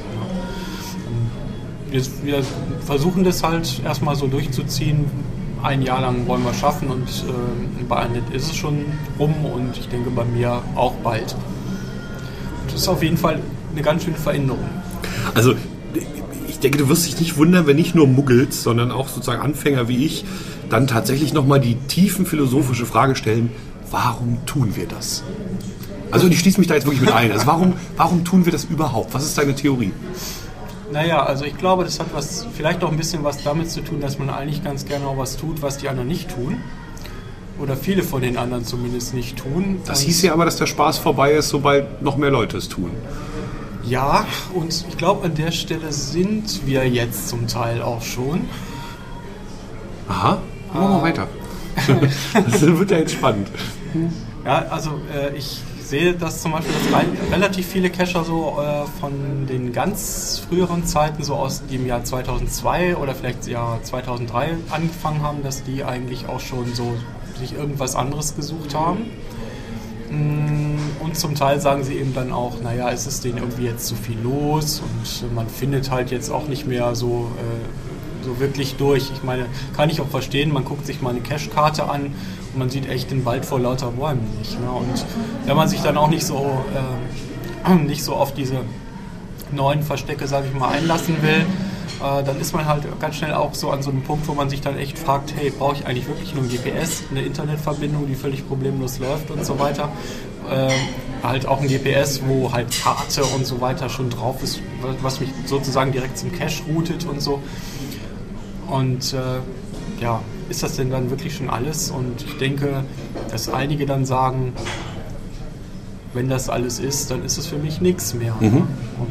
D: Wir versuchen das halt erstmal so durchzuziehen. Ein Jahr lang wollen wir schaffen und bei Annette ist es schon rum und ich denke bei mir auch bald. Und das ist auf jeden Fall eine ganz schöne Veränderung.
C: Also ich denke, du wirst dich nicht wundern, wenn nicht nur Muggels, sondern auch sozusagen Anfänger wie ich dann tatsächlich nochmal die tiefen philosophische Frage stellen, warum tun wir das? Also ich schließe mich da jetzt wirklich mit ein. Also warum tun wir das überhaupt? Was ist deine Theorie?
D: Naja, also ich glaube, das hat vielleicht auch ein bisschen was damit zu tun, dass man eigentlich ganz gerne auch was tut, was die anderen nicht tun. Oder viele von den anderen zumindest nicht tun.
C: Das hieß ja aber, dass der Spaß vorbei ist, sobald noch mehr Leute es tun.
D: Ja, und ich glaube, an der Stelle sind wir jetzt zum Teil auch schon.
C: Aha, machen wir mal weiter. Das wird ja jetzt spannend.
D: Ja, also ich sehe das zum Beispiel, dass relativ viele Cacher so von den ganz früheren Zeiten, so aus dem Jahr 2002 oder vielleicht Jahr 2003 angefangen haben, dass die eigentlich auch schon so sich irgendwas anderes gesucht haben. Und zum Teil sagen sie eben dann auch, naja, ist es denen irgendwie jetzt zu viel los und man findet halt jetzt auch nicht mehr so wirklich durch. Ich meine, kann ich auch verstehen, man guckt sich mal eine Cache-Karte an und man sieht echt den Wald vor lauter Bäumen nicht. Ne? Und wenn man sich dann auch nicht so auf diese neuen Verstecke, sage ich mal, einlassen will, dann ist man halt ganz schnell auch so an so einem Punkt, wo man sich dann echt fragt, hey, brauche ich eigentlich wirklich nur ein GPS, eine Internetverbindung, die völlig problemlos läuft und so weiter. Halt auch ein GPS, wo halt Karte und so weiter schon drauf ist, was mich sozusagen direkt zum Cache routet und so. Und ist das denn dann wirklich schon alles? Und ich denke, dass einige dann sagen, wenn das alles ist, dann ist es für mich nichts mehr. Und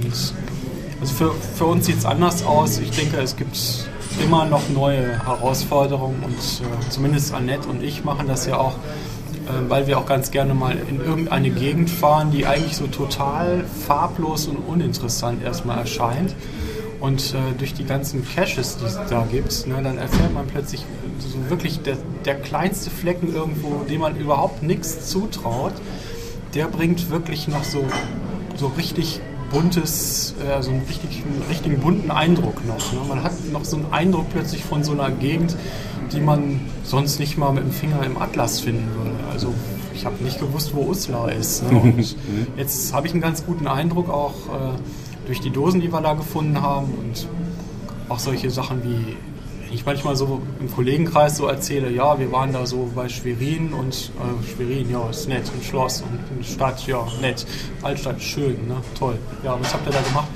D: also für uns sieht es anders aus. Ich denke, es gibt immer noch neue Herausforderungen und zumindest Annette und ich machen das ja auch, weil wir auch ganz gerne mal in irgendeine Gegend fahren, die eigentlich so total farblos und uninteressant erstmal erscheint. Und durch die ganzen Caches, die es da gibt, ne, dann erfährt man plötzlich so wirklich der kleinste Flecken irgendwo, dem man überhaupt nichts zutraut, der bringt wirklich noch so richtig buntes, so einen richtigen bunten Eindruck noch. Ne? Man hat noch so einen Eindruck plötzlich von so einer Gegend, die man sonst nicht mal mit dem Finger im Atlas finden würde. Also ich habe nicht gewusst, wo Uslar ist. Ne? Und jetzt habe ich einen ganz guten Eindruck auch durch die Dosen, die wir da gefunden haben und auch solche Sachen wie, wenn ich manchmal so im Kollegenkreis so erzähle, ja, wir waren da so bei Schwerin und Schwerin, ja, ist nett, ein Schloss und eine Stadt, ja, nett, Altstadt, schön, ne, toll. Ja, was habt ihr da gemacht?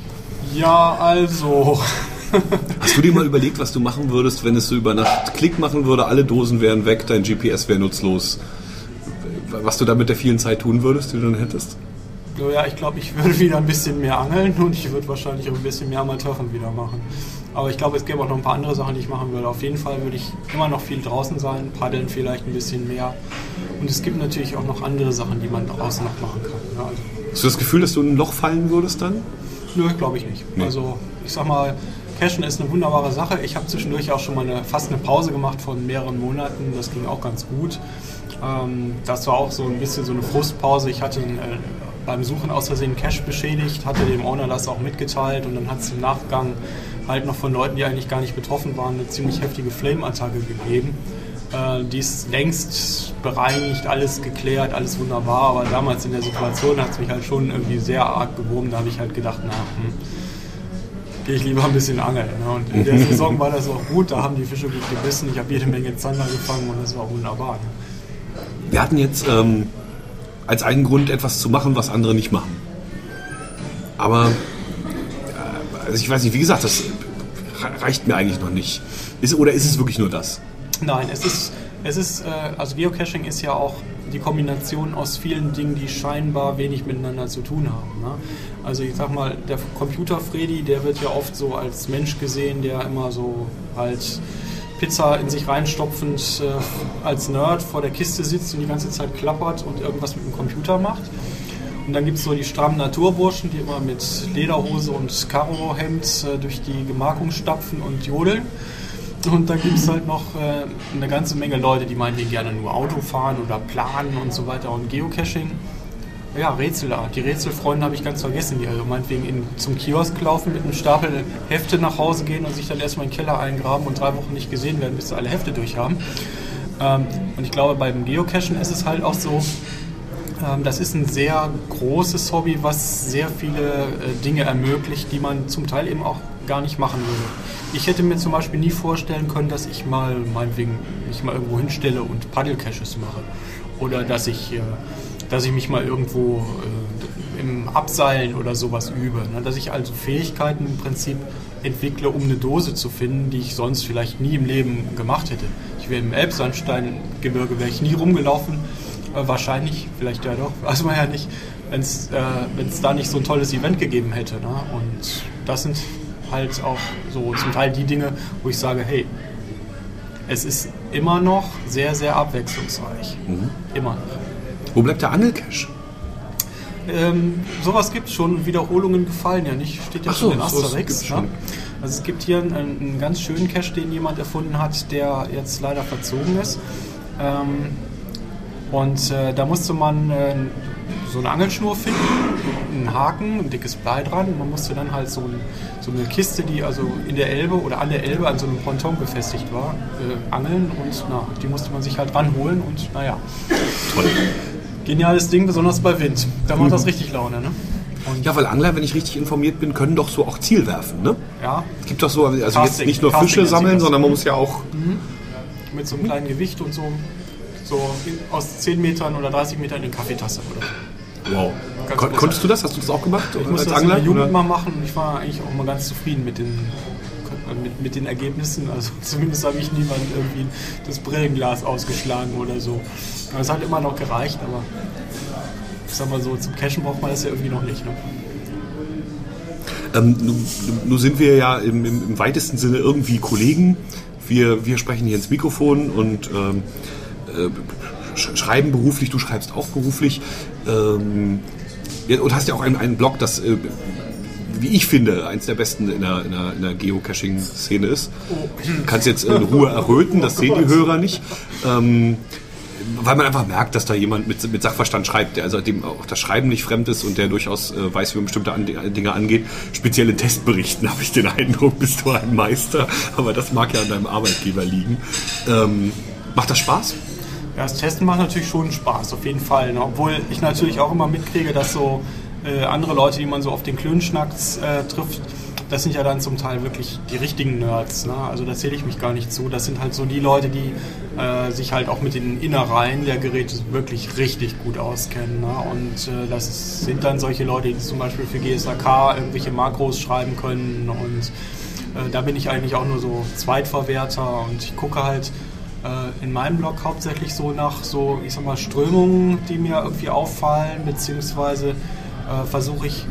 D: Ja, also...
C: Hast du dir mal überlegt, was du machen würdest, wenn es so über Nacht Klick machen würde, alle Dosen wären weg, dein GPS wäre nutzlos? Was du da mit der vielen Zeit tun würdest, die du dann hättest?
D: Ja, ich glaube, ich würde wieder ein bisschen mehr angeln und ich würde wahrscheinlich auch ein bisschen mehr Amateurfang wieder machen. Aber ich glaube, es gäbe auch noch ein paar andere Sachen, die ich machen würde. Auf jeden Fall würde ich immer noch viel draußen sein, paddeln vielleicht ein bisschen mehr. Und es gibt natürlich auch noch andere Sachen, die man draußen noch machen kann. Ja, also
C: hast du das Gefühl, dass du in ein Loch fallen würdest dann?
D: Nö, glaube ich nicht. Nee. Also ich sag mal, Cachen ist eine wunderbare Sache. Ich habe zwischendurch auch schon mal fast eine Pause gemacht von mehreren Monaten. Das ging auch ganz gut. Das war auch so ein bisschen so eine Frustpause. Ich hatte beim Suchen aus Versehen einen Cache beschädigt, hatte dem Owner das auch mitgeteilt und dann hat es im Nachgang halt noch von Leuten, die eigentlich gar nicht betroffen waren, eine ziemlich heftige Flame-Attacke gegeben. Die ist längst bereinigt, alles geklärt, alles wunderbar, aber damals in der Situation hat es mich halt schon irgendwie sehr arg gewoben. Da habe ich halt gedacht, gehe ich lieber ein bisschen angeln. Ne? Und in der Saison war das auch gut, da haben die Fische gut gebissen, ich habe jede Menge Zander gefangen und das war wunderbar. Ne?
C: Wir hatten jetzt als einen Grund etwas zu machen, was andere nicht machen. Aber also ich weiß nicht, wie gesagt, das reicht mir eigentlich noch nicht. Oder ist es wirklich nur das?
D: Nein, also Geocaching ist ja auch die Kombination aus vielen Dingen, die scheinbar wenig miteinander zu tun haben. Ne? Also ich sag mal, der Computer-Freddy, der wird ja oft so als Mensch gesehen, der immer so halt Pizza in sich reinstopfend als Nerd vor der Kiste sitzt und die ganze Zeit klappert und irgendwas mit dem Computer macht. Und dann gibt es so die strammen Naturburschen, die immer mit Lederhose und Karohemd durch die Gemarkung stapfen und jodeln. Und dann gibt es halt noch eine ganze Menge Leute, die meinetwegen gerne nur Auto fahren oder planen und so weiter. Und Geocaching, ja, Rätselart. Die Rätselfreunde habe ich ganz vergessen, die also meinetwegen zum Kiosk laufen, mit einem Stapel Hefte nach Hause gehen und sich dann erstmal in den Keller eingraben und 3 Wochen nicht gesehen werden, bis sie alle Hefte durch haben. Und ich glaube, beim Geocachen ist es halt auch so, das ist ein sehr großes Hobby, was sehr viele Dinge ermöglicht, die man zum Teil eben auch gar nicht machen würde. Ich hätte mir zum Beispiel nie vorstellen können, dass ich meinetwegen mich mal irgendwo hinstelle und Paddle-Caches mache. Oder dass ich mich mal irgendwo im Abseilen oder sowas übe. Ne? Dass ich also Fähigkeiten im Prinzip entwickle, um eine Dose zu finden, die ich sonst vielleicht nie im Leben gemacht hätte. Ich wäre im Elbsandsteingebirge nie rumgelaufen Wahrscheinlich, vielleicht ja doch, weiß man ja nicht, wenn es da nicht so ein tolles Event gegeben hätte. Ne? Und das sind halt auch so zum Teil die Dinge, wo ich sage, hey, es ist immer noch sehr, sehr abwechslungsreich. Immer noch.
C: Wo bleibt der Angelcache?
D: Sowas gibt es schon. Wiederholungen gefallen ja nicht. Steht ja schon in Asterix. Ne? Also es gibt hier einen ganz schönen Cache, den jemand erfunden hat, der jetzt leider verzogen ist. Da musste man so eine Angelschnur finden, einen Haken, ein dickes Blei dran. Und man musste dann halt so eine Kiste, die also in der Elbe oder an der Elbe an so einem Ponton befestigt war, angeln. Und die musste man sich halt ranholen. Und
C: Toll.
D: Geniales Ding, besonders bei Wind. Da macht das richtig Laune, ne? Und
C: Ja, weil Angler, wenn ich richtig informiert bin, können doch so auch Ziel werfen, ne?
D: ja,
C: Es gibt doch so, also
D: Casting.
C: jetzt nicht nur
D: Casting
C: Fische
D: nennt sich
C: sammeln,
D: das.
C: sondern man muss ja auch...
D: mit so einem kleinen Gewicht und so aus 10 Metern oder 30 Metern in die Kaffeetasse oder so.
C: Wow.
D: Ganz großartig.
C: Konntest du das? Hast du das auch gemacht
D: Ich musste
C: als
D: das in
C: Angler?
D: der Jugend
C: oder?
D: mal machen und ich war eigentlich auch mal ganz zufrieden mit den Ergebnissen. Also zumindest habe ich niemand irgendwie das Brillenglas ausgeschlagen oder so. Aber es hat immer noch gereicht, aber ich sag mal so, zum Cashen braucht man das ja irgendwie noch nicht. Ne?
C: Nun sind wir ja im weitesten Sinne irgendwie Kollegen. Wir sprechen hier ins Mikrofon und schreiben beruflich, du schreibst auch beruflich. Und hast ja auch einen Blog, das, wie ich finde, eins der besten in der Geocaching-Szene ist. Du kannst jetzt in Ruhe erröten, das sehen die Hörer nicht. Weil man einfach merkt, dass da jemand mit Sachverstand schreibt, der also dem auch das Schreiben nicht fremd ist und der durchaus weiß, wie man bestimmte Dinge angeht. Speziell in Testberichten habe ich den Eindruck, bist du ein Meister, aber das mag ja an deinem Arbeitgeber liegen. Macht das Spaß?
D: Ja, das Testen macht natürlich schon Spaß, auf jeden Fall. Ne? Obwohl ich natürlich auch immer mitkriege, dass so andere Leute, die man so auf den Klönschnacks trifft, das sind ja dann zum Teil wirklich die richtigen Nerds. Ne? Also da zähle ich mich gar nicht zu. Das sind halt so die Leute, die sich halt auch mit den Innereien der Geräte wirklich richtig gut auskennen. Ne? Und das sind dann solche Leute, die zum Beispiel für GSAK irgendwelche Makros schreiben können. Und da bin ich eigentlich auch nur so Zweitverwerter. Und ich gucke halt in meinem Blog hauptsächlich so nach so, ich sag mal, Strömungen, die mir irgendwie auffallen, beziehungsweise versuche ich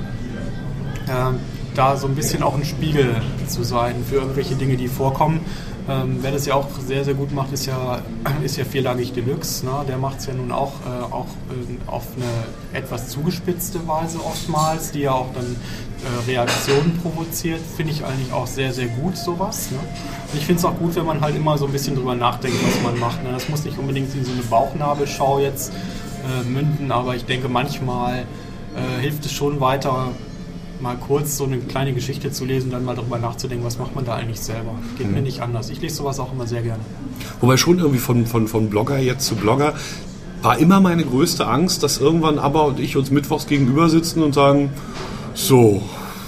D: da so ein bisschen auch ein Spiegel zu sein für irgendwelche Dinge, die vorkommen. Wer das ja auch sehr, sehr gut macht, ist ja Vierlagig Deluxe. Ne? Der macht es ja nun auch auf eine etwas zugespitzte Weise oftmals, die ja auch dann Reaktionen provoziert. Finde ich eigentlich auch sehr, sehr gut, sowas. Ne? Und ich finde es auch gut, wenn man halt immer so ein bisschen drüber nachdenkt, was man macht. Ne? Das muss nicht unbedingt in so eine Bauchnabelschau jetzt münden, aber ich denke, manchmal hilft es schon weiter, mal kurz so eine kleine Geschichte zu lesen, dann mal darüber nachzudenken, was macht man da eigentlich selber. Geht mir nicht anders. Ich lese sowas auch immer sehr gerne.
C: Wobei schon irgendwie von Blogger jetzt zu Blogger war immer meine größte Angst, dass irgendwann Abba und ich uns mittwochs gegenüber sitzen und sagen, so,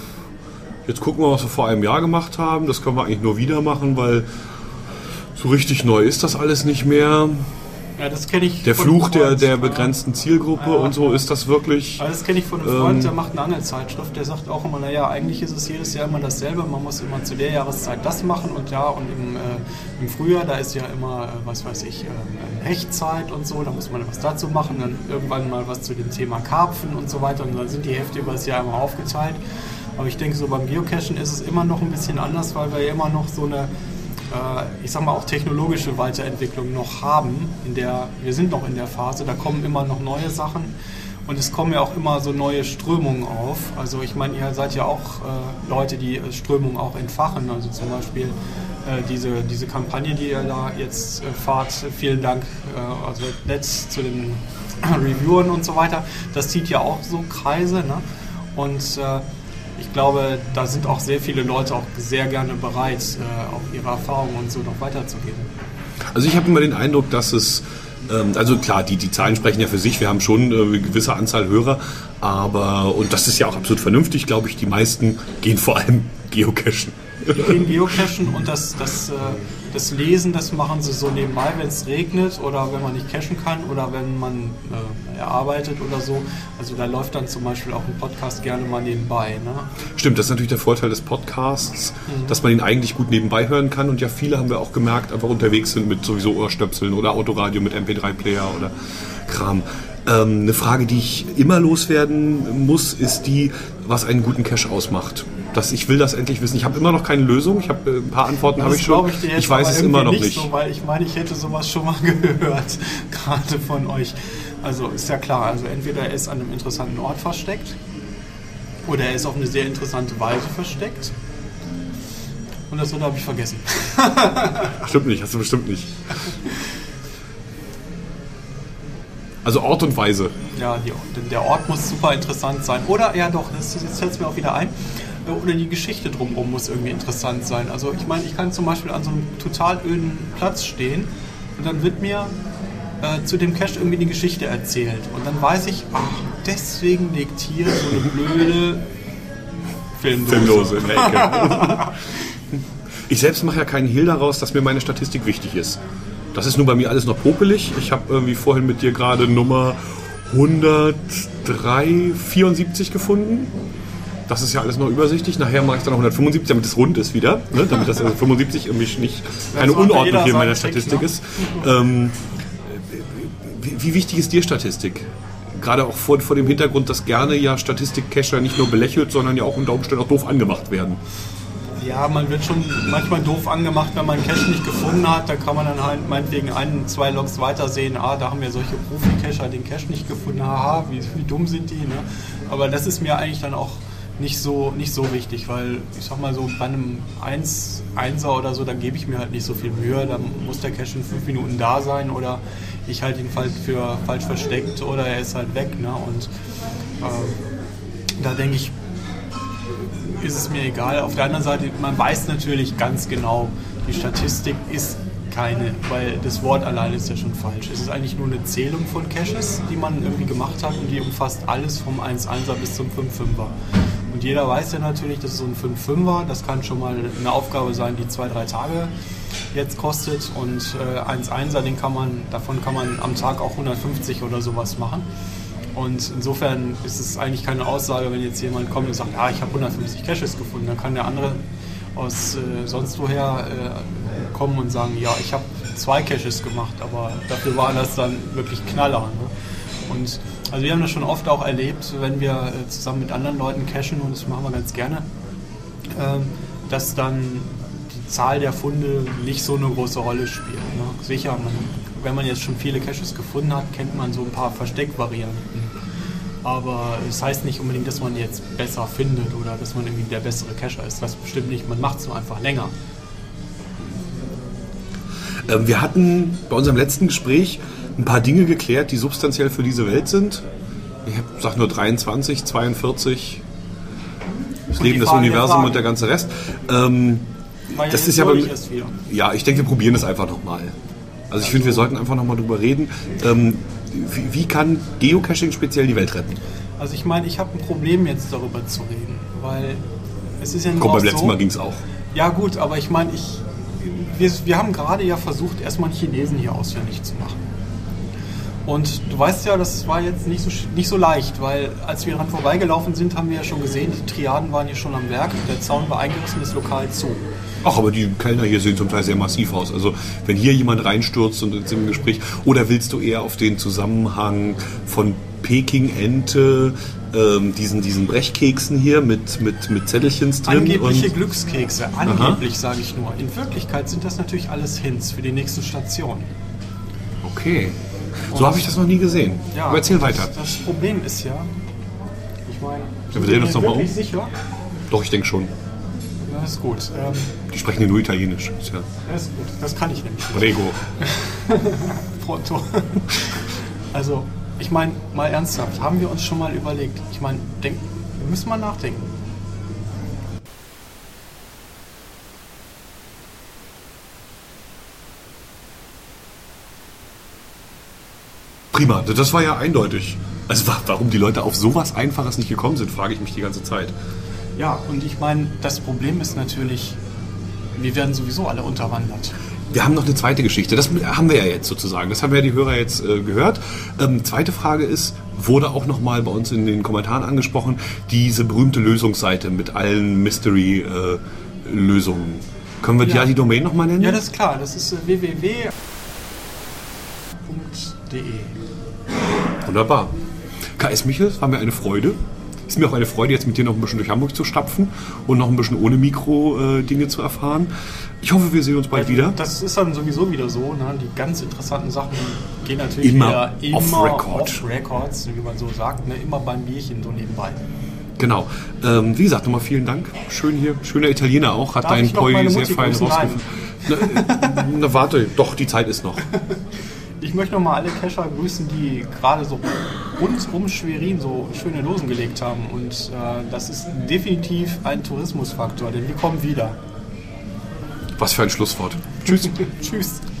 C: jetzt gucken wir, was wir vor einem Jahr gemacht haben. Das können wir eigentlich nur wieder machen, weil so richtig neu ist das alles nicht mehr.
D: Ja, das kenne ich.
C: Der Fluch der begrenzten Zielgruppe und so, ist das wirklich...
D: Also das kenne ich von einem Freund, der macht eine Angelzeitschrift, der sagt auch immer, naja, eigentlich ist es jedes Jahr immer dasselbe, man muss immer zu der Jahreszeit das machen und im Frühjahr, da ist ja immer, Hechtzeit und so, da muss man was dazu machen, dann irgendwann mal was zu dem Thema Karpfen und so weiter und dann sind die Hefte über das Jahr immer aufgeteilt. Aber ich denke, so beim Geocachen ist es immer noch ein bisschen anders, weil wir ja immer noch so eine ich sag mal auch technologische Weiterentwicklung noch haben. Wir sind noch in der Phase, da kommen immer noch neue Sachen und es kommen ja auch immer so neue Strömungen auf. Also ich meine, ihr seid ja auch Leute, die Strömungen auch entfachen. Also zum Beispiel diese Kampagne, die ihr da jetzt fahrt, vielen Dank, also nett zu den Reviewern und so weiter. Das zieht ja auch so Kreise, ne? Und ich glaube, da sind auch sehr viele Leute auch sehr gerne bereit, auch ihre Erfahrungen und so noch weiterzugeben.
C: Also ich habe immer den Eindruck, dass es, also klar, die Zahlen sprechen ja für sich, wir haben schon eine gewisse Anzahl Hörer, und das ist ja auch absolut vernünftig, glaube ich, die meisten gehen vor allem geocachen.
D: Die gehen geocachen und das Lesen, das machen sie so nebenbei, wenn es regnet oder wenn man nicht cachen kann oder wenn man arbeitet oder so. Also da läuft dann zum Beispiel auch ein Podcast gerne mal nebenbei. Ne?
C: Stimmt, das ist natürlich der Vorteil des Podcasts, dass man ihn eigentlich gut nebenbei hören kann und ja viele haben wir auch gemerkt, einfach unterwegs sind mit sowieso Ohrstöpseln oder Autoradio mit MP3-Player oder Kram. Eine Frage, die ich immer loswerden muss, ist die, was einen guten Cache ausmacht. Ich will das endlich wissen. Ich habe immer noch keine Lösung. Ich habe ein paar Antworten habe ich schon. Ich weiß es immer noch nicht.
D: So, weil ich meine, ich hätte sowas schon mal gehört, gerade von euch. Also ist ja klar, also entweder er ist an einem interessanten Ort versteckt oder er ist auf eine sehr interessante Weise versteckt. Und das habe ich vergessen.
C: Stimmt nicht, hast du bestimmt nicht. Also Ort und Weise.
D: Ja, der Ort muss super interessant sein. Oder, ja doch, jetzt fällt es mir auch wieder ein, oder die Geschichte drumherum muss irgendwie interessant sein. Also ich meine, ich kann zum Beispiel an so einem total öden Platz stehen und dann wird mir zu dem Cache irgendwie die Geschichte erzählt. Und dann weiß ich, ach, deswegen liegt hier so eine blöde Filmdose
C: in der Ecke. Ich selbst mache ja keinen Hehl daraus, dass mir meine Statistik wichtig ist. Das ist nun bei mir alles noch popelig. Ich habe irgendwie vorhin mit dir gerade Nummer 174 gefunden. Das ist ja alles noch übersichtlich. Nachher mache ich dann noch 175, damit es rund ist wieder. Ne? Damit das also 75 irgendwie nicht keine Unordnung hier in meiner Statistik ist. Wie wichtig ist dir Statistik? Gerade auch vor dem Hintergrund, dass gerne ja Statistik-Cacher nicht nur belächelt, sondern ja auch unter Umständen auch doof angemacht werden.
D: Ja, man wird schon manchmal doof angemacht, wenn man einen Cache nicht gefunden hat. Da kann man dann halt meinetwegen 1-2 Logs weiter sehen. Da haben wir solche Profi-Cacher den Cache nicht gefunden. Haha, wie dumm sind die, ne? Aber das ist mir eigentlich dann auch nicht so wichtig, weil ich sag mal so, bei einem 1er oder so, da gebe ich mir halt nicht so viel Mühe. Da muss der Cache in 5 Minuten da sein oder ich halte ihn für falsch versteckt oder er ist halt weg, ne? Und da denke ich, ist es mir egal. Auf der anderen Seite, man weiß natürlich ganz genau, die Statistik ist keine, weil das Wort allein ist ja schon falsch. Es ist eigentlich nur eine Zählung von Caches, die man irgendwie gemacht hat und die umfasst alles vom 1-1er bis zum 5-5er. Und jeder weiß ja natürlich, dass so ein 5-5er, das kann schon mal eine Aufgabe sein, die 2-3 Tage jetzt kostet und 1-1er, davon kann man am Tag auch 150 oder sowas machen. Und insofern ist es eigentlich keine Aussage, wenn jetzt jemand kommt und sagt, ja, ich habe 150 Caches gefunden, dann kann der andere aus sonst woher kommen und sagen, ja, ich habe 2 Caches gemacht, aber dafür waren das dann wirklich Knaller. Ne? Und also wir haben das schon oft auch erlebt, wenn wir zusammen mit anderen Leuten cachen, und das machen wir ganz gerne, dass dann die Zahl der Funde nicht so eine große Rolle spielt. Ne? Sicher, wenn man jetzt schon viele Caches gefunden hat, kennt man so ein paar Versteckvarianten. Aber es heißt nicht unbedingt, dass man jetzt besser findet oder dass man irgendwie der bessere Cacher ist. Das bestimmt nicht, man macht es nur einfach länger.
C: Wir hatten bei unserem letzten Gespräch ein paar Dinge geklärt, die substanziell für diese Welt sind. Ich sage nur 23, 42, das Leben, das Universum und der ganze Rest. Das ist ja ja, ich denke, wir probieren das einfach nochmal. Also ich finde, wir sollten einfach nochmal drüber reden. Wie kann Geocaching speziell die Welt retten?
D: Also ich meine, ich habe ein Problem jetzt darüber zu reden, weil es ist ja nur
C: beim letzten Mal ging es auch.
D: Ja gut, aber ich meine, wir haben gerade ja versucht, erstmal einen Chinesen hier ausfindig zu machen. Und du weißt ja, das war jetzt nicht so leicht, weil als wir daran vorbeigelaufen sind, haben wir ja schon gesehen, die Triaden waren hier schon am Werk, der Zaun war eingerissen, das Lokal zu.
C: Ach, aber die Kellner hier sehen zum Teil sehr massiv aus. Also wenn hier jemand reinstürzt und ist im Gespräch, oder willst du eher auf den Zusammenhang von Peking-Ente, diesen Brechkeksen hier mit Zettelchens drin?
D: Angebliche Glückskekse, angeblich sage ich nur. In Wirklichkeit sind das natürlich alles Hints für die nächste Station.
C: Okay. So habe ich das noch nie gesehen. Ja, aber erzähl weiter.
D: Das Problem ist ja, ich meine,
C: wir drehen uns nochmal um.
D: Sicher?
C: Doch, ich denke schon.
D: Das ist gut.
C: Die sprechen ja nur Italienisch.
D: Ja. Das ist gut. Das kann ich nämlich nicht.
C: Prego.
D: Pronto. Also, ich meine, mal ernsthaft, haben wir uns schon mal überlegt, ich meine, wir müssen mal nachdenken.
C: Prima, das war ja eindeutig. Also warum die Leute auf sowas Einfaches nicht gekommen sind, frage ich mich die ganze Zeit.
D: Ja, und ich meine, das Problem ist natürlich, wir werden sowieso alle unterwandert.
C: Wir haben noch eine zweite Geschichte, das haben wir ja jetzt sozusagen, das haben ja die Hörer jetzt gehört. Zweite Frage ist, wurde auch nochmal bei uns in den Kommentaren angesprochen, diese berühmte Lösungsseite mit allen Mystery-Lösungen. Können wir die Domain nochmal nennen?
D: Ja, das ist klar, das ist www.de.
C: Wunderbar. KS Michel, es war mir eine Freude. Ist mir auch eine Freude, jetzt mit dir noch ein bisschen durch Hamburg zu stapfen und noch ein bisschen ohne Mikro Dinge zu erfahren. Ich hoffe, wir sehen uns bald wieder.
D: Das ist dann sowieso wieder so. Ne? Die ganz interessanten Sachen gehen natürlich
C: Immer
D: wieder
C: off-Records,
D: wie man so sagt. Ne? Immer beim Bierchen so nebenbei.
C: Genau. Wie gesagt, nochmal vielen Dank. Schön hier. Schöner Italiener auch. Hat deinen Poi sehr fein rausgefunden. Na, warte. Doch, die Zeit ist noch.
D: Ich möchte nochmal alle Kescher grüßen, die gerade so rund um Schwerin so schöne Dosen gelegt haben. Und das ist definitiv ein Tourismusfaktor, denn wir kommen wieder.
C: Was für ein Schlusswort. Tschüss.
D: Tschüss.